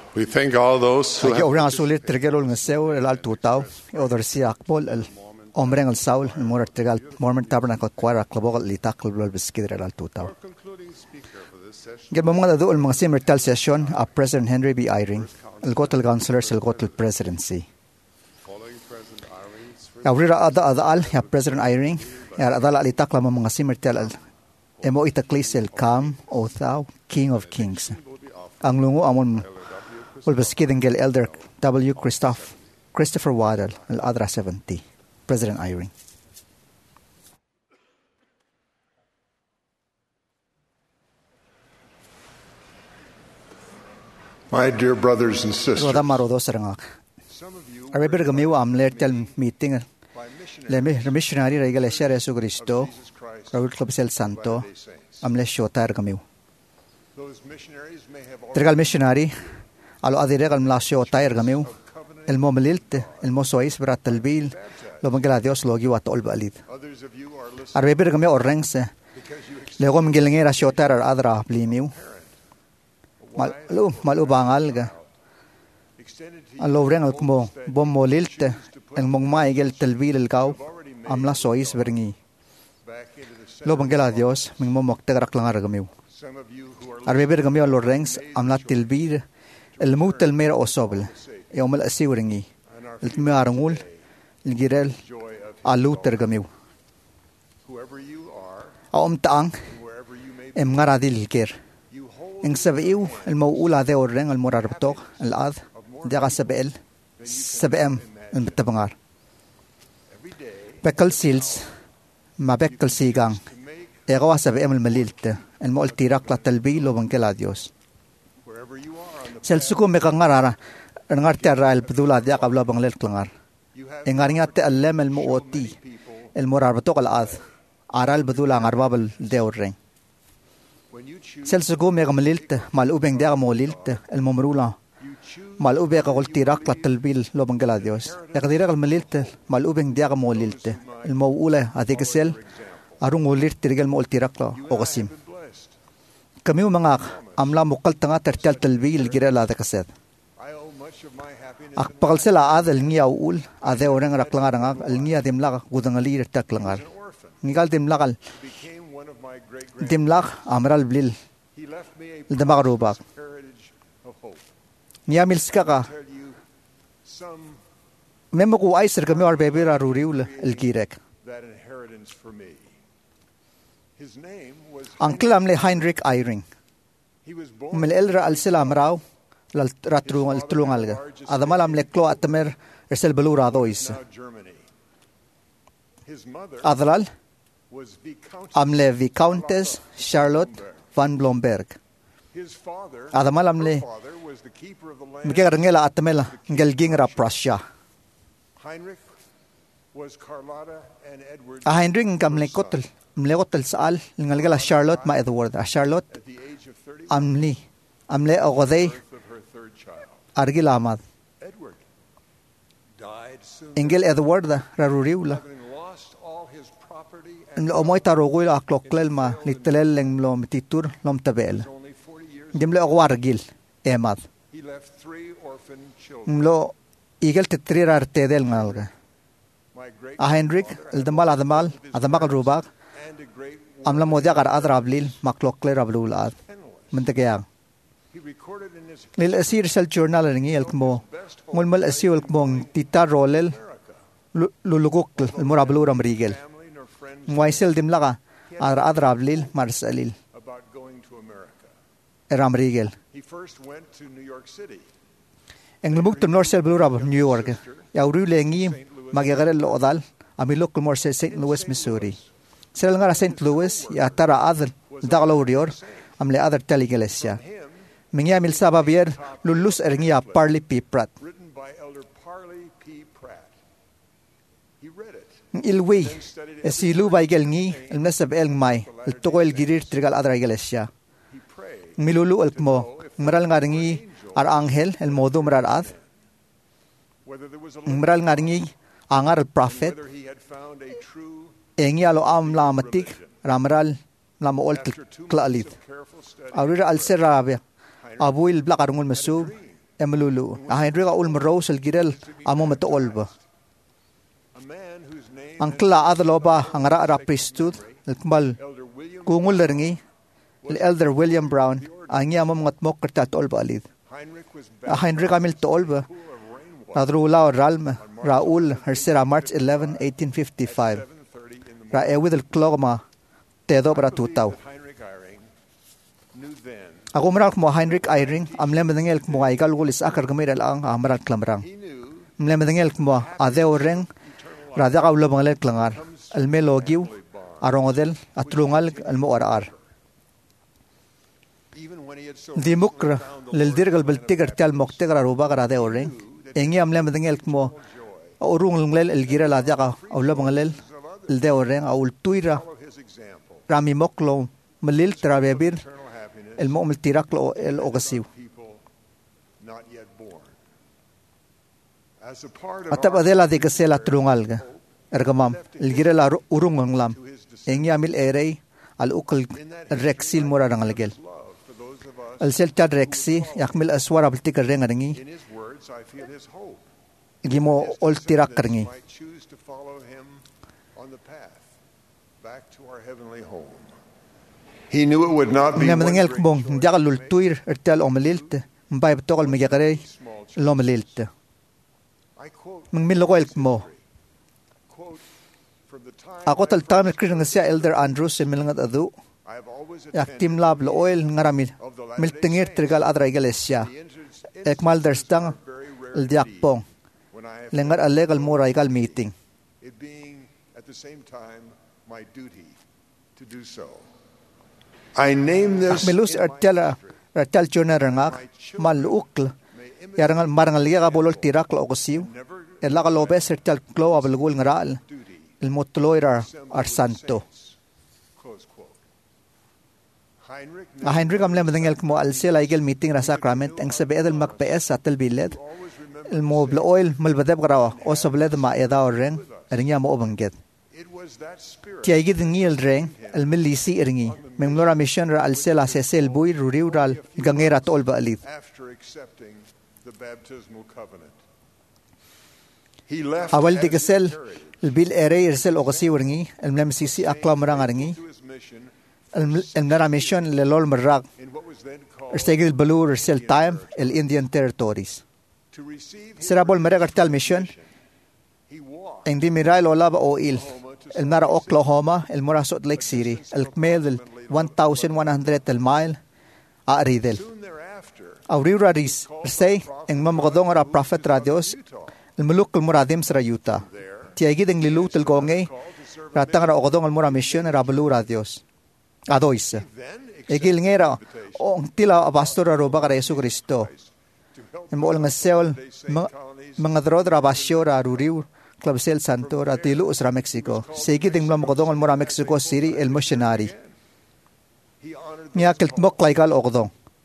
We thank all those who Agi have orang sulit tergelul ngeseu el altu tau. Odor si akpol el omreng el saul el mora tergal Mormon Tabernacle Choir aklabog litak klubol biskid el altu tau. Gel mga dadu el mga simmertal session a President Henry B. Eyring el gotel counselors el gotel presidency. Aurira ada al ya President Eyring ya adala litak la mga simmertal el emo itaklis el Kam Othau King of Kings. Ang lungo amon Ulbaskidengel Elder W. Christopher Waddell, el Adra 70, President Eyring. My dear brothers and sisters, Roda marodo sarangak. Araber gamiwa amlertel meeting lemi missionary regal esher Yesu Cristo, Raul Clubsel Santo, amle shotar gamiw. Regal missionary alo adireg al mlasio tair gamiw el momelilte el mosois brat talbil lo mangala Dios logi wat ol balid. Araber gamiw orrengse lego mingilengera shotar al adra blimiw. Malu bangal ga alo reng al kmo bom molilte el mongmai gel talbil el gaw amla sois berngi lo bangela Dios ming mo mokte raklangar gamiw arbeber gamiw lo rengs amla tilbir el mut el mer osobel yom el asiwringi el marngul el girel aluter gamiw aom taang em ngaradil ker إن سبعيو الموؤول هذا ورين المرار بتوق الأذ دقا سبعم المتبنغار بكل سيلز ما بكل سيغان إغوا سبعم المليلت المؤل تيراق لتلبي لو بنكلا ديوس سلسكو مغنغارا نغار تيرا البذولة ديا قبل بنغلل كلنغار إنغارينا تألم المؤوتي المرار بتوق الأذ عرا البذولة غرباب الدورين سلسكو مغمليلت مالوبين ديغ موليلت الممرولا مالوبين قلتي راق للتلبيل لو بنجلا ديوس يقدر المليلت مالوبين ديغ موليلت الموؤولة هذيك سل أرون موليلت رجال مولتي راق أقسم كميو مناق أملا مقلتنا ترتل تلبيل جرال هذا كسر أقبل سلا هذا النيا أقول هذا ورنا راق لنا النيا دملا قدنغلي رتاق لنا نقال دملا دملاق أمرال بليل الدماغ روباق نيامل سكاقا ممكو أيسر كميو عربيبير روريول الكيرك أنكل أملي هاينريك آيرينغ من الإلرا السلام راو للراترون التلون ألغا هذا مال أملي كلو أتمر رسل بلو راضويس أذلال أملي فيكاونتس شارلوت فان بلومبرغ هذا مال أملي مكير نجلا أتملا نجل جينغرا براشيا هاينرينغ أملي قتل سأل نجلا شارلوت ما إدوارد شارلوت أملي أغذي أرجل أماد إنجل إدوارد راروريولا الأموي تروقي أكلوكل ما نتلل لهم تيتور لهم تبعل جملة أغوار جيل إماد ملو إيجل تترير أرتدل نالغ هنريك الدمال أدمال الروباق أملا موديا قر أضرب ليل مكلوكل ربلول آد من تجاه للأسير سال جورنال رنجي الكمو مل أسير الكمو تيتار رولل لولوكل المرابلور أمريكل مويسل دملغا أضرب ليل مرسليل رامريكل إنجلموك تمنورسل بلوراب نيويورك ياوريو لينجي ماجيغر الأوضال أميلوك المورسل سينت لويس ميسوري سيلنغارا سينت لويس يأترى أذر دغلو ريور أملي أذر تالي جلسيا من يعمل سبابير لولوس إرنيا بارلي بي برات الوي السيلو بايجلني المنسب إلماي التقوى الجرير ترجال أذر جلسيا ميلولو الكمو مرال غارني أرانغل الموضوع مرال أذ مرال غارني أنغار البروفيت إني على أم لامتيك رامرال لما قلت كلاليد أورير السر رابع أبوي البلاك أرنغول مسوب emlulu. Heinrich ulmrose el girel amo metoolba. Ang kla adloba ang ra priesthood el kmal kungul ringi el elder William Brown ang amo mga tmok kerta tolba alid. Heinrich amil tolba Nadrula Ralm Raul Hersera March 11, 1855. Ra ewid el klogma tedo para tutaw. Ako meral mo Heinrich Eyring amlem dengel mo aigal gulis akar gamir ang amral klamrang. Amlem dengel mo adeo reng radia kaulo bangal klangar el melogiu arongodel atrungal el mo arar. Dimukra lel dirgal bel tigar tal moktegra ruba adeo reng. Engi amlem dengel mo urung lel el gira la diaka aulo bangal el deo reng aul tuira rami moklo melil trabebir el mu'mil tiraklo el ogasiw. Atap adela de kasela trungalga ergamam el gira la urung lam engi amil erey al ukal rexil morarangalgel el selta rexi yakmil aswara baltika rengaringi gimo ol tirakringi He knew it would not be Namangel kbong diagalul tuir ertal omelilte mbay betokol megakare lomelilte Mang milokoel mo Ako tal tamil kring siya Elder Andrews milangat adu yaktim lab lo oil ngaramil miltingir trigal adra iglesia ekmal derstang el diakpong lengar alegal mo raigal meeting it being at the same time my duty to do so. I name this Akmelus ertal chonarangak malukl yarangal marangal liga bolol tirak lo ogsiw ela kalobes ertal klo abelgul ngaral el motloira ar santo Heinrich amlem dengel mo alsel aigel meeting ra sacrament ang sabi edel magps atel biled el mo blo oil malbadab grawa o sabled ma eda oreng eringa mo obangget tiagid ngil reng el milisi eringi memlora mission ra alsel asesel buy ruriural gangera tol baalid after accepting the baptismal covenant. awal digesel el bil ere irsel ogasi eringi el mlemsisi aklam rang eringi el nara mission le lol marag irsegil balur irsel time el Indian territories serabol meragartal mission en dimiral olaba oil el nara Oklahoma el mora Salt Lake City el kmel 1100 el mile a ridel auriura ris say en mamgodong ra prophet radios el muluk el muradim sra Utah tiagid en lilut el gongay ratang ra ogodong el mora mission ra balu radios adois egil ngera o tila pastor roba ka Yesu Kristo mo ang sel mga drod ra basyo ra ruriu Club Sel Santo ra tilu usra Mexico segid ing mamgodong el mora Mexico City el missionary niya kelt mok laikal ogdong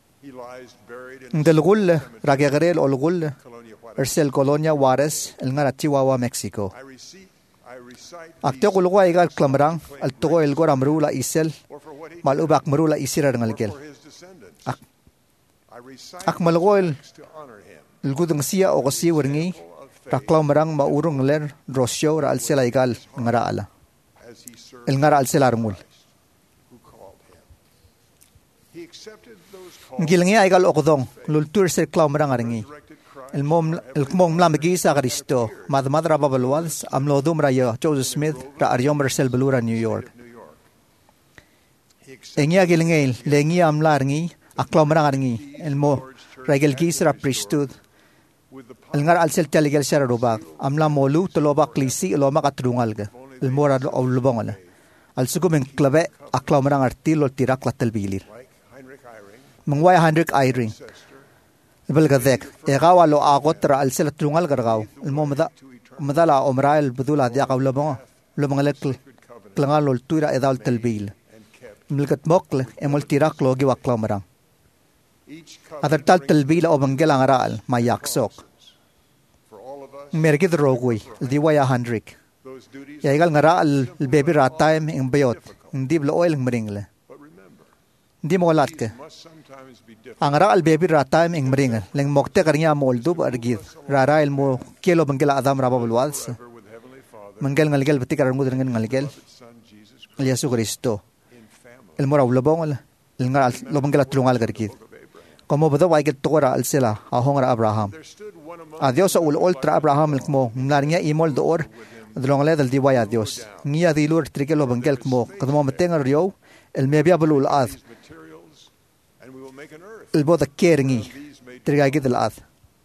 delgul ragegrel olgul ersel Colonia Juarez el ngara Chihuahua Mexico akte kulwa igal klamrang al tugo el gor amrula isel malubak marula isira ngalgel ak malgol el gudang sia o kasi werngi raklamrang maurung ler rosyo ra al sela igal ngara ala el ngara al sela armul Gilangi ay gal okdong lultur ser klamrang aringi el mom lamgi sa Kristo madra babalwals amlodum rayo Joseph Smith ra aryom resel belura New York engya gilangi lengi amlarngi aklamrang aringi el mo regel gisra priesthood el ngar alsel teligel shara robak amla molu toloba klisi loma katrungal ga el mora lubong ala al sugum en klabe aklamrang artilo tirak latel bilir mangway Heinrich Eyring belgadek egawa lo agotra al sel trungal gargaw el momada madala omrael budula dia qawlabong lo mangalek klangal ol tuira edal telbil milkat mokle emol tirak lo gi waklamrang adar tal telbil o bangela ngaral mayaksok mergid rogui diwaya Heinrich yagal ngaral baby rataim ing bayot ndib lo oil mringle Di mo lat ke. Ang raal baby rata ing meringa. Leng mokte karnya moldub argid. Rarail mo kilo bangkila adam raba bulwads. Manggal ngalgel beti karan mudar ngalgel. Yesu Kristo. El mora ulabong el ngal lo bangkila tulungal gargid. Como bodo waigel tora al sela ahong ra Abraham. Adios ul ultra Abraham mo narnya imol door. Dolongale del diwaya Dios. Ngia dilur trikelo bangkel mo kadmo metengar yo el mebia bulul ad. El boda keringi trigagi del ad.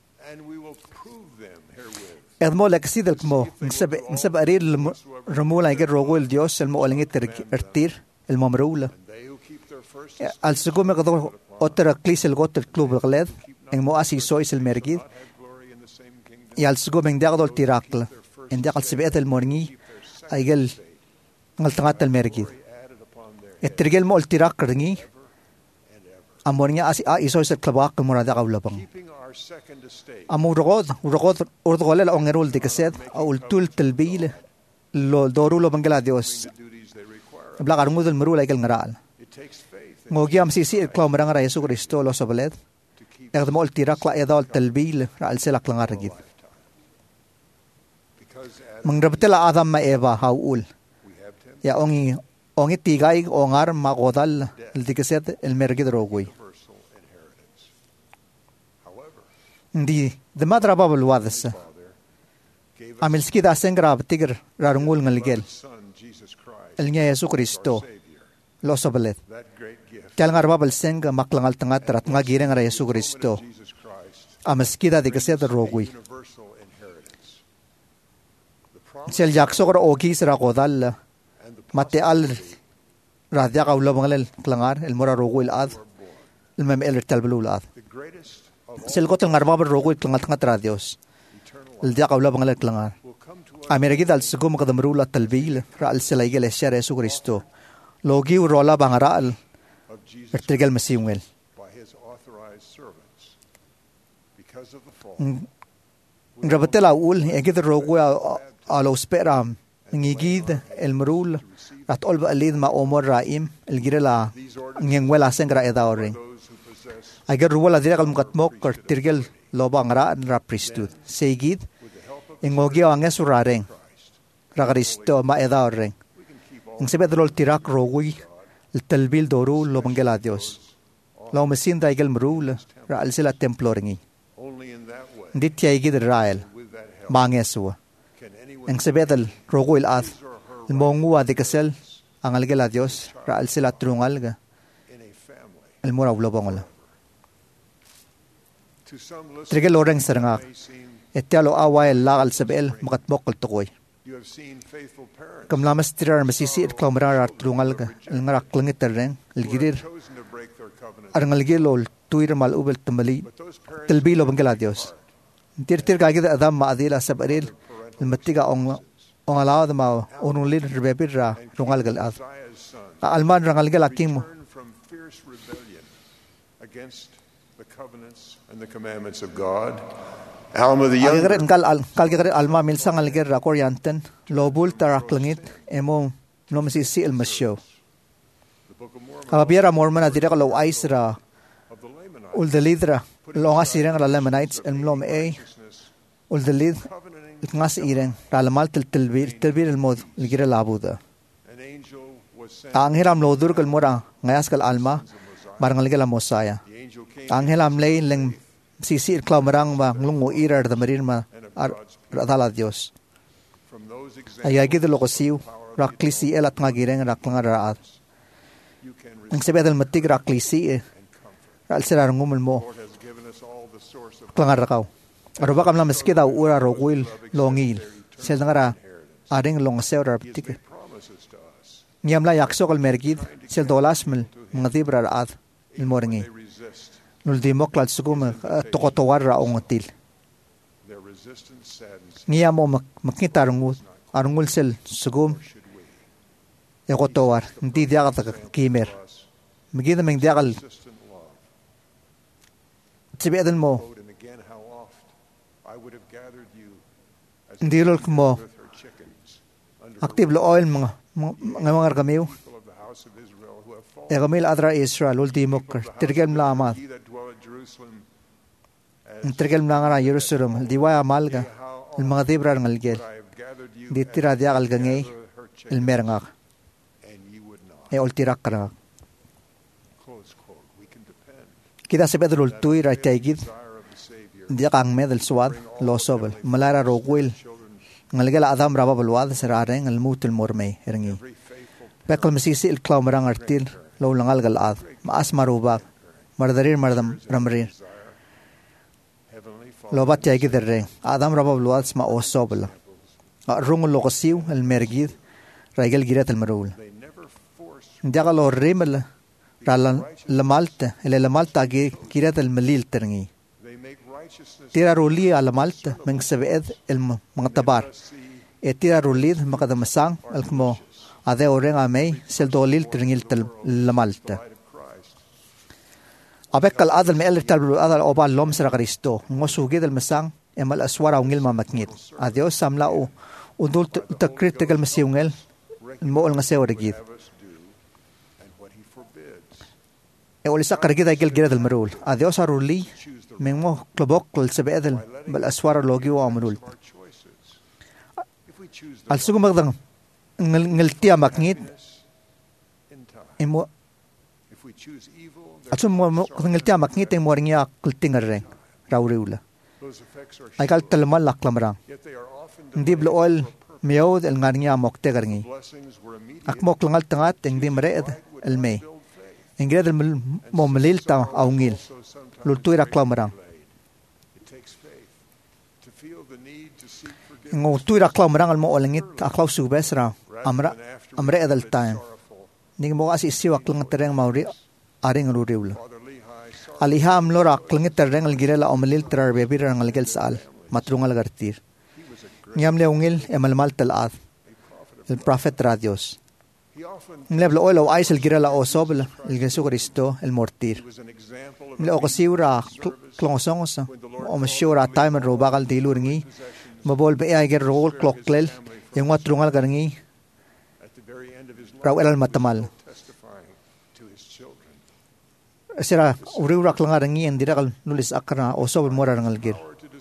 Edmo leksi del mo nsab aril remula iger rogo el Dios el mo olingi tertir el mamrula. Al segume kado otra klis el got el club gled en mo asi sois el mergid. Y al segume ndagdo el tirakla. En daqal sibeet el morngi aigel ngal tangat el mergid. Etrigel mo el tirak ringi amornya asi a iso el klabak morada kaulabang. Amu rogod urdgole la ongerul dikased au tul telbil lo dorulo bangla Dios. Blagar ngudul merul aigel ngaral. Ngogiam sisi el klamrang ra Yesu Kristo lo sobelet. Erdmo el tirak la edal telbil ra al selak langargid. Mangrabtela Adam ma Eva haul. Ya ongi tigay ongar magodal el dikeset el mergid rogui. Ndi de madra babul wadas. Amilski da sengrab tigr rarungul ngalgel. El nya Yesu Kristo lo sobelet. Kel ngar babul seng maklangal tangat rat ngagireng ra Yesu Kristo. Amilski da dikeset rogui. Sel jaksok ra ogi sira kodal mate al radya kaula bangal klangar el mora rogo el ad el mem el talbul ad sel gotel ngarba rogo klangat ngat radios el dia kaula bangal klangar amerigi dal sugum kadam rula talbil ra al selaigel shar Yesu Kristo logi rola bangara al ertigel masiungel ngrabatela ul egid rogo alo speram ngigid el mrul at olba alid ma omor raim el girela ngengwela sengra edaoring agar ruwala direkal mukatmok kar tirgel lobang ra priesthood segid ingogi anges urareng ra Kristo ma edaoring ng sebedrol tirak rogui el talbil doru lobangela Dios lo mesin daigel mrul ra alsela temploringi ditya igid rael mangeswa ang sebedal rogo il ad el mongua de kasel ang algela Dios ra al sila trungal ga el mura ulobongola trigel oreng serangak etialo awa el la al sebel makatmok al tokoy kamlamas tirar masisi et klamrar ar trungal ga el ngara klangit tereng el girir arangal gelol tuir mal ubel tamali telbilo bangela Dios tir gagid adam ma adila sabaril المتيجا on allow them on lir rebebira rungal gal ad alman rangal gal akim against the covenants and the commandments of God. Alma the young kal alma milsang alger rakor yanten lobul taraklangit emo no masisi el masyo abiera mormon adira lo aisra ul de lidra lo asirang la lamanites el mlom e ul de lid ngas ireng ralamal telbir el mod ligira labuda angel am lodur kal mora ngayas kal alma marangal gala mosaya angel am lay leng sisi klamarang ma nglungo irar da marir ma radala Dios ayagi de lokosiu raklisi elat ngagireng raklangar raat ang sebedal matig raklisi al serar ngumul mo klangar rakaw Aroba kam la meskida ura roguil longil sel ngara aring long seurar tik niamla yakso kal mergid sel dolasmel ngadibra ad il morngi nul dimoklat sugum tokotowar ra ongotil niamo makitar arungul sel sugum ekotowar ndi diagat kimer migida meng diagal tibedel mo ndilol mo Aktiv lo oil mga kamiw. Egamil adra Israel ultimo tirgel mlamat. Tirgel mlangara Jerusalem diwaya malga el mga dibra ngalgel. Di tira dia algangay el merngak. Ultirak karangak. Kita sebedul tuy ra taygid. Dia kang medel suad lo sobel malara rogwil. Ngalgel adam raba balwad serareng el mutul mormay erengi. Bekal masisi el klaumarang artil lo langal galad maas marubak mardarir mardam ramrir lo bat taygid erreng adam raba balwad ma osobel. Rung lo qasiw el mergid raigel girat el marul. Dia lo rimel ralan lamalta el lamalta girat el malil terngi. Tira ruli ala malta meng sebed el mangtabar. Tira rulid makadamasang el kmo ade oreng amay sel dolil tringil tel lamalta. Abekal adal me el tal adal obal lom sera Kristo ngosugid el masang emal aswara ungil mamakngit. Adios samla o udul takritikal masiungel mo ol ngase origid. Olisa kargida igil gira del marul. Adios aruli mengmo klobok kol sebedel bal aswara logi wa amrul. Al sugu magdang ngeltia makngit emo atsum mo ngeltia makngit emo ringya kultingareng rauriula. Ay kal talmal laklamrang. Hindi blo oil miyaud el ngarnya mokte garngi. Akmok langal tangat eng di mareed el may. Ingred el momlil ta aungil. Lultuy raklamrang. Ngutuy raklamrang al mo olengit aklaw subesra amre edal time. Ning mo kasi siwa klang tereng mauri aring ruriul. Aliha amlo raklangit tereng al girela omlil ter bebir ang algel saal matrungal gartir. Ngam le ungil emalmal talat. El prophet radios. Ngleb lo oilo aisel girela o sobel el Jesu Cristo el mortir. Ngle o kasiura klongosongos o masyura time ro bakal diluringi mabol be ay ger rol kloklel yung matrungal garngi raw elal matamal. Sira uriurak langarangi endira kal nulis akra o sobel mora rangal gir.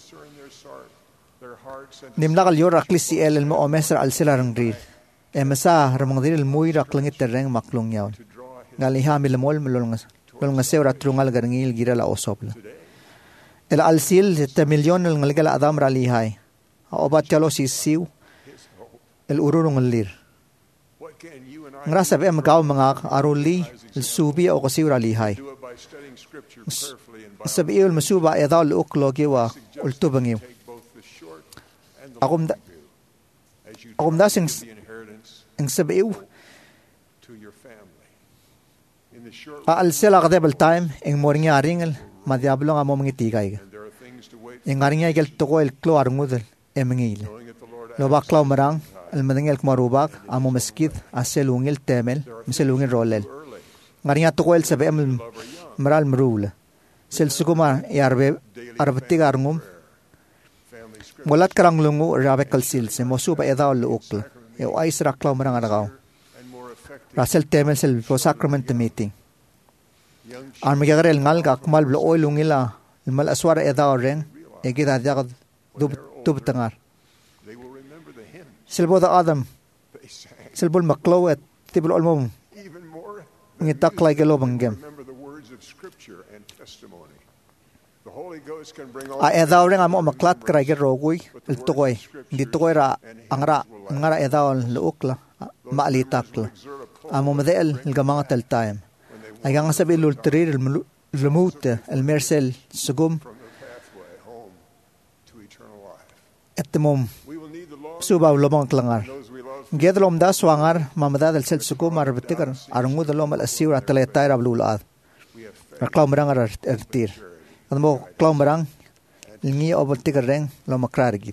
Nimlakal yorak lisi el mo omesra al sila rangrir. Emasa ramangdir el muy raklangit tereng maklong yawn. Ngaliha milamol lolong seura trungal garngil gira la osobla. El alsil te milyon el ngalgala adam ralihay. Obat yalo sisiw el ururong lir. Ngrasa be magaw mga aruli el subi o kasiw ralihay. Sabi el masuba edal uklogi wa ultubangiw. Akum dasing ang sabiw al sela kadebal time ang moring yaring madiablo nga mo mangitigay ang ngaring ay toko el klo arngudel emengil lo baklaw marang al maningel kmarubak amo meskit aselungil temel miselungil rolel ngaring toko el sabi maral mrul sel suguma yarbe arbetiga arngum mulat karang lungu rabe kalsil se mosuba edaw luukla eu ais raklaw marang aragaw rasel temel sel for sacrament meeting ar magagarel ngalga akmal blo oil ungila mal aswara edaw reng egida jagad dub tangar selbo da adam selbol maklaw et tiblo almom ngitak lay gelo banggem edaw reng amo maklat kray gerogoy el tokoy di tokoy ra angara edaw luukla maalitakla amo medel el gamang tel time ay gang sabi lultrir el lumute el mersel sugum etemom subaw lomang klangar gedlom da swangar mamada del sel sugum arbetikar arungud lom al asiw atleta rablulad raklam rang artir admo klam rang lingi obotikar reng lomakrargit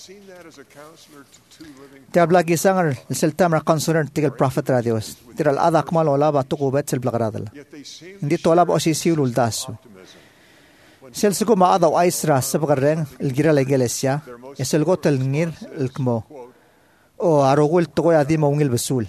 Tiabla gisangar sel tamra concerned tigal prophet radios tiral ada akmal ola ba tukubet sel blagradal hindi tola ba osisiul daso sel suko ma ada aisra sabgareng el gira la iglesia esel gotel ngir el kmo amo medel el gamang tel time ay gang sabi lultrir el lumute el mersel sugum etemom subaw lomang klangar gedlom da swangar mamada del sel sugum arbetikar arungud lom al asiw atleta rablulad raklam rang lingi obotikar reng lomakrargit o arogul to ya di maungil besul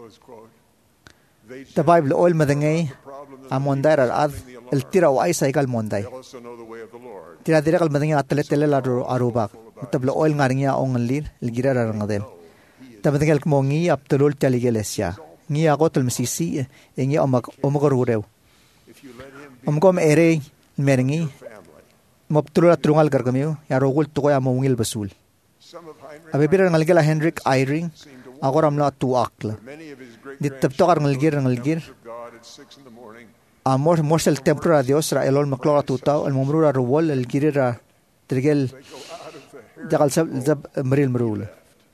the bible oil madangai amondai ad el tira wa isa ikal mondai tira dire kal madangai atlet tele la arubak tablo oil ngaringia ongalir el gira rangadel tabadangal kmongi aptolol taligelesia ngi agotol mesisi ngi omagorureu omgom ere meringi moptulula trungal gargamio ya rogul to ya maungil besul abibira ngalgela Henrik Eyring agoram la tu akla dit tabtogar ngalgir amor morsel tempora dios ra elol maklora tuta el mumrura ruwol el girira trigel jagal sab mril mrul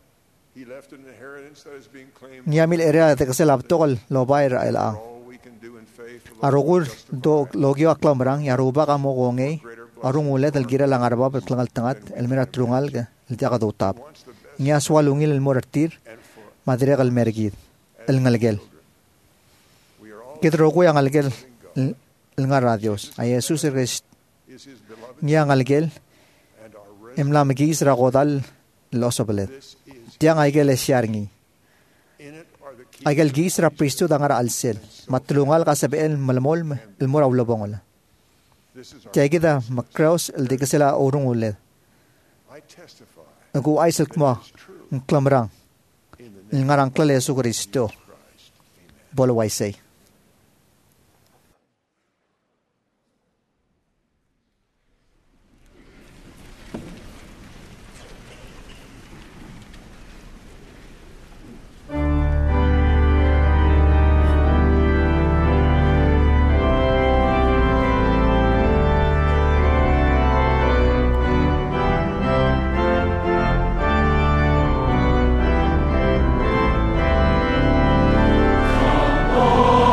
niamil area de kasel abtogol lobaira el ang arogur do logio aklamrang ya ruba kamo gongei arungule del gira lang arba betlangal tangat el mira trungal el jaga do tab nya swalungil el mortir madre gal mergid el ngalgel kidrogo yang ngalgel el ngaradios ay Jesus rest nya ngalgel emla megis ragodal losoblet tiang aigel siarngi aigel gisra priesthood angara alsel matlungal kasabel malmol el mora ulobongol tiagida macros el dikasela orungule Aku aisal kma klamrang ngarang klale Yesu Kristo bolo waisay Oh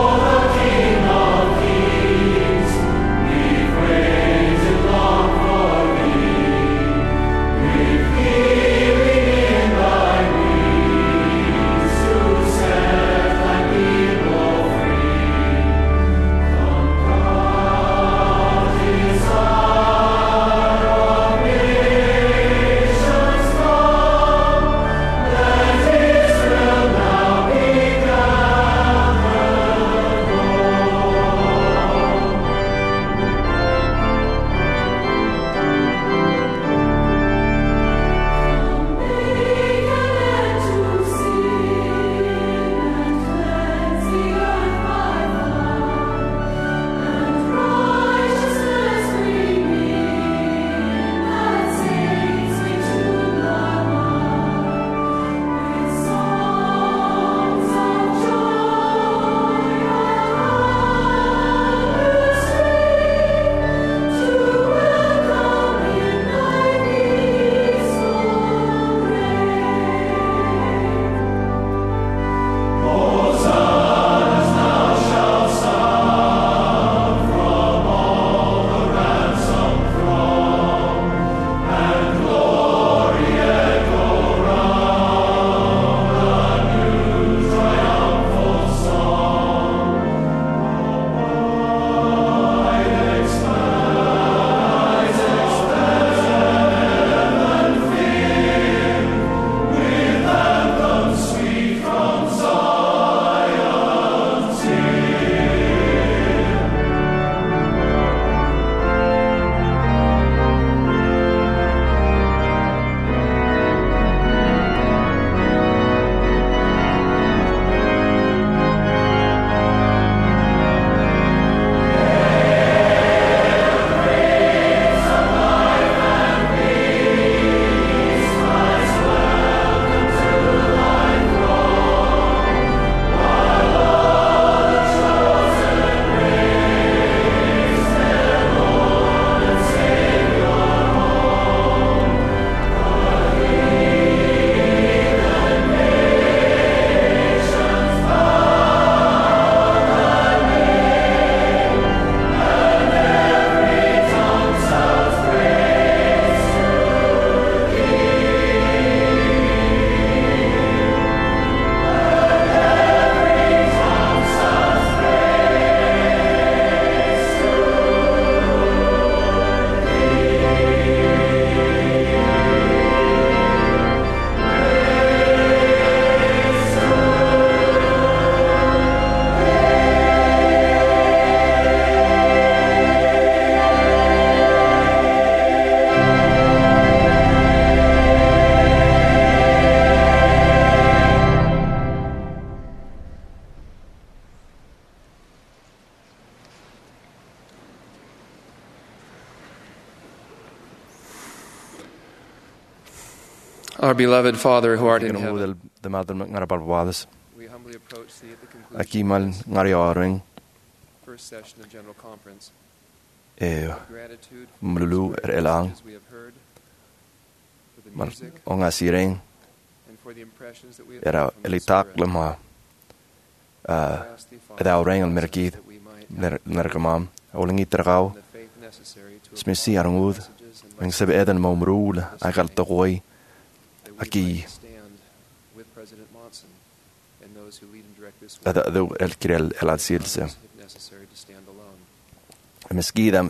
Our beloved Father who art in Kan heaven, udal damadal ngarabalwadas. we humbly approach thee at the conclusion Akimal ngariaring of the first session of General Conference. gratitude mlulu elang We have heard for the mal music onga sireng and for the impressions that we have era had from the elitak Spirit. lama edawreng al merkid nerkamam olingi tragau smisi arangud ang sabi edan maumrul akal tokoy aki with President Monson and those who lead and direct this work, ada do el kirel eladsilse if necessary to stand alone. meskidam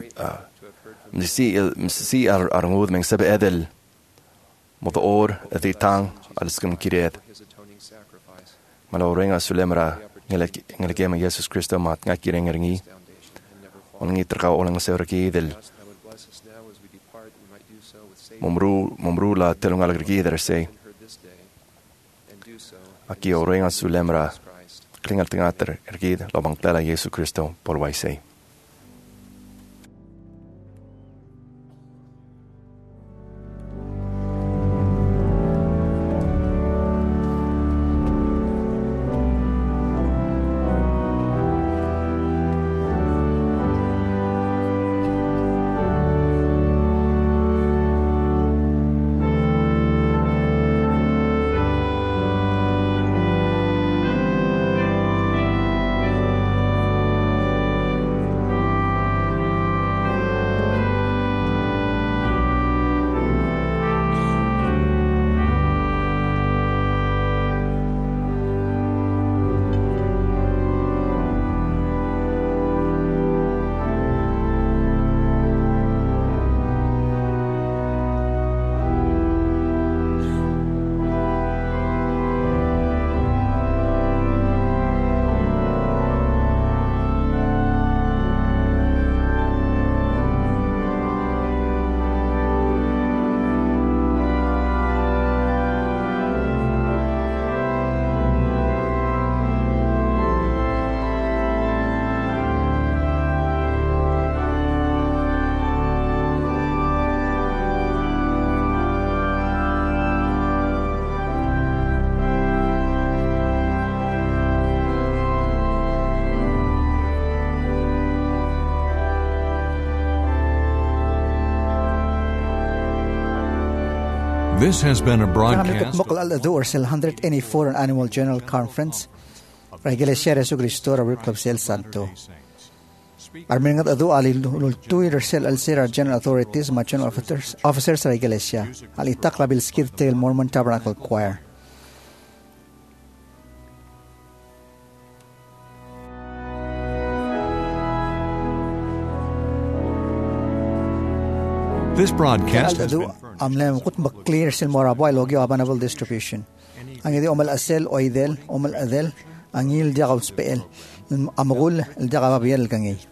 msi arangud meng sabi edel motor editang alskum kiret His atoning sacrifice, malawrenga sulemra ngelekema Jesus Kristo mat ngakireng ringi olingi tragau olang seuraki del I would bless us now as we depart, we might do so with saving momru la telungal grigi der sei heard this day, and do so aki orenga sulemra Christ. klingal tingater ergid lobang tela Yesu Kristo por waisei. This has been a broadcast. Mokal al-Adu or Cell 184 an annual general conference. Iglesia Jesucristo Rabbi Club Cell Santo. Armingat adu ali lultu Cell al-Sir general authorities ma general officers sa Iglesia. Alitak labil skirtel Mormon Tabernacle Choir. This broadcast has been amlem kut clear sil morabo logi abanable distribution. Ang idi omal asel oidel omal adel angil diagal spel amagul el diagal biel kangi.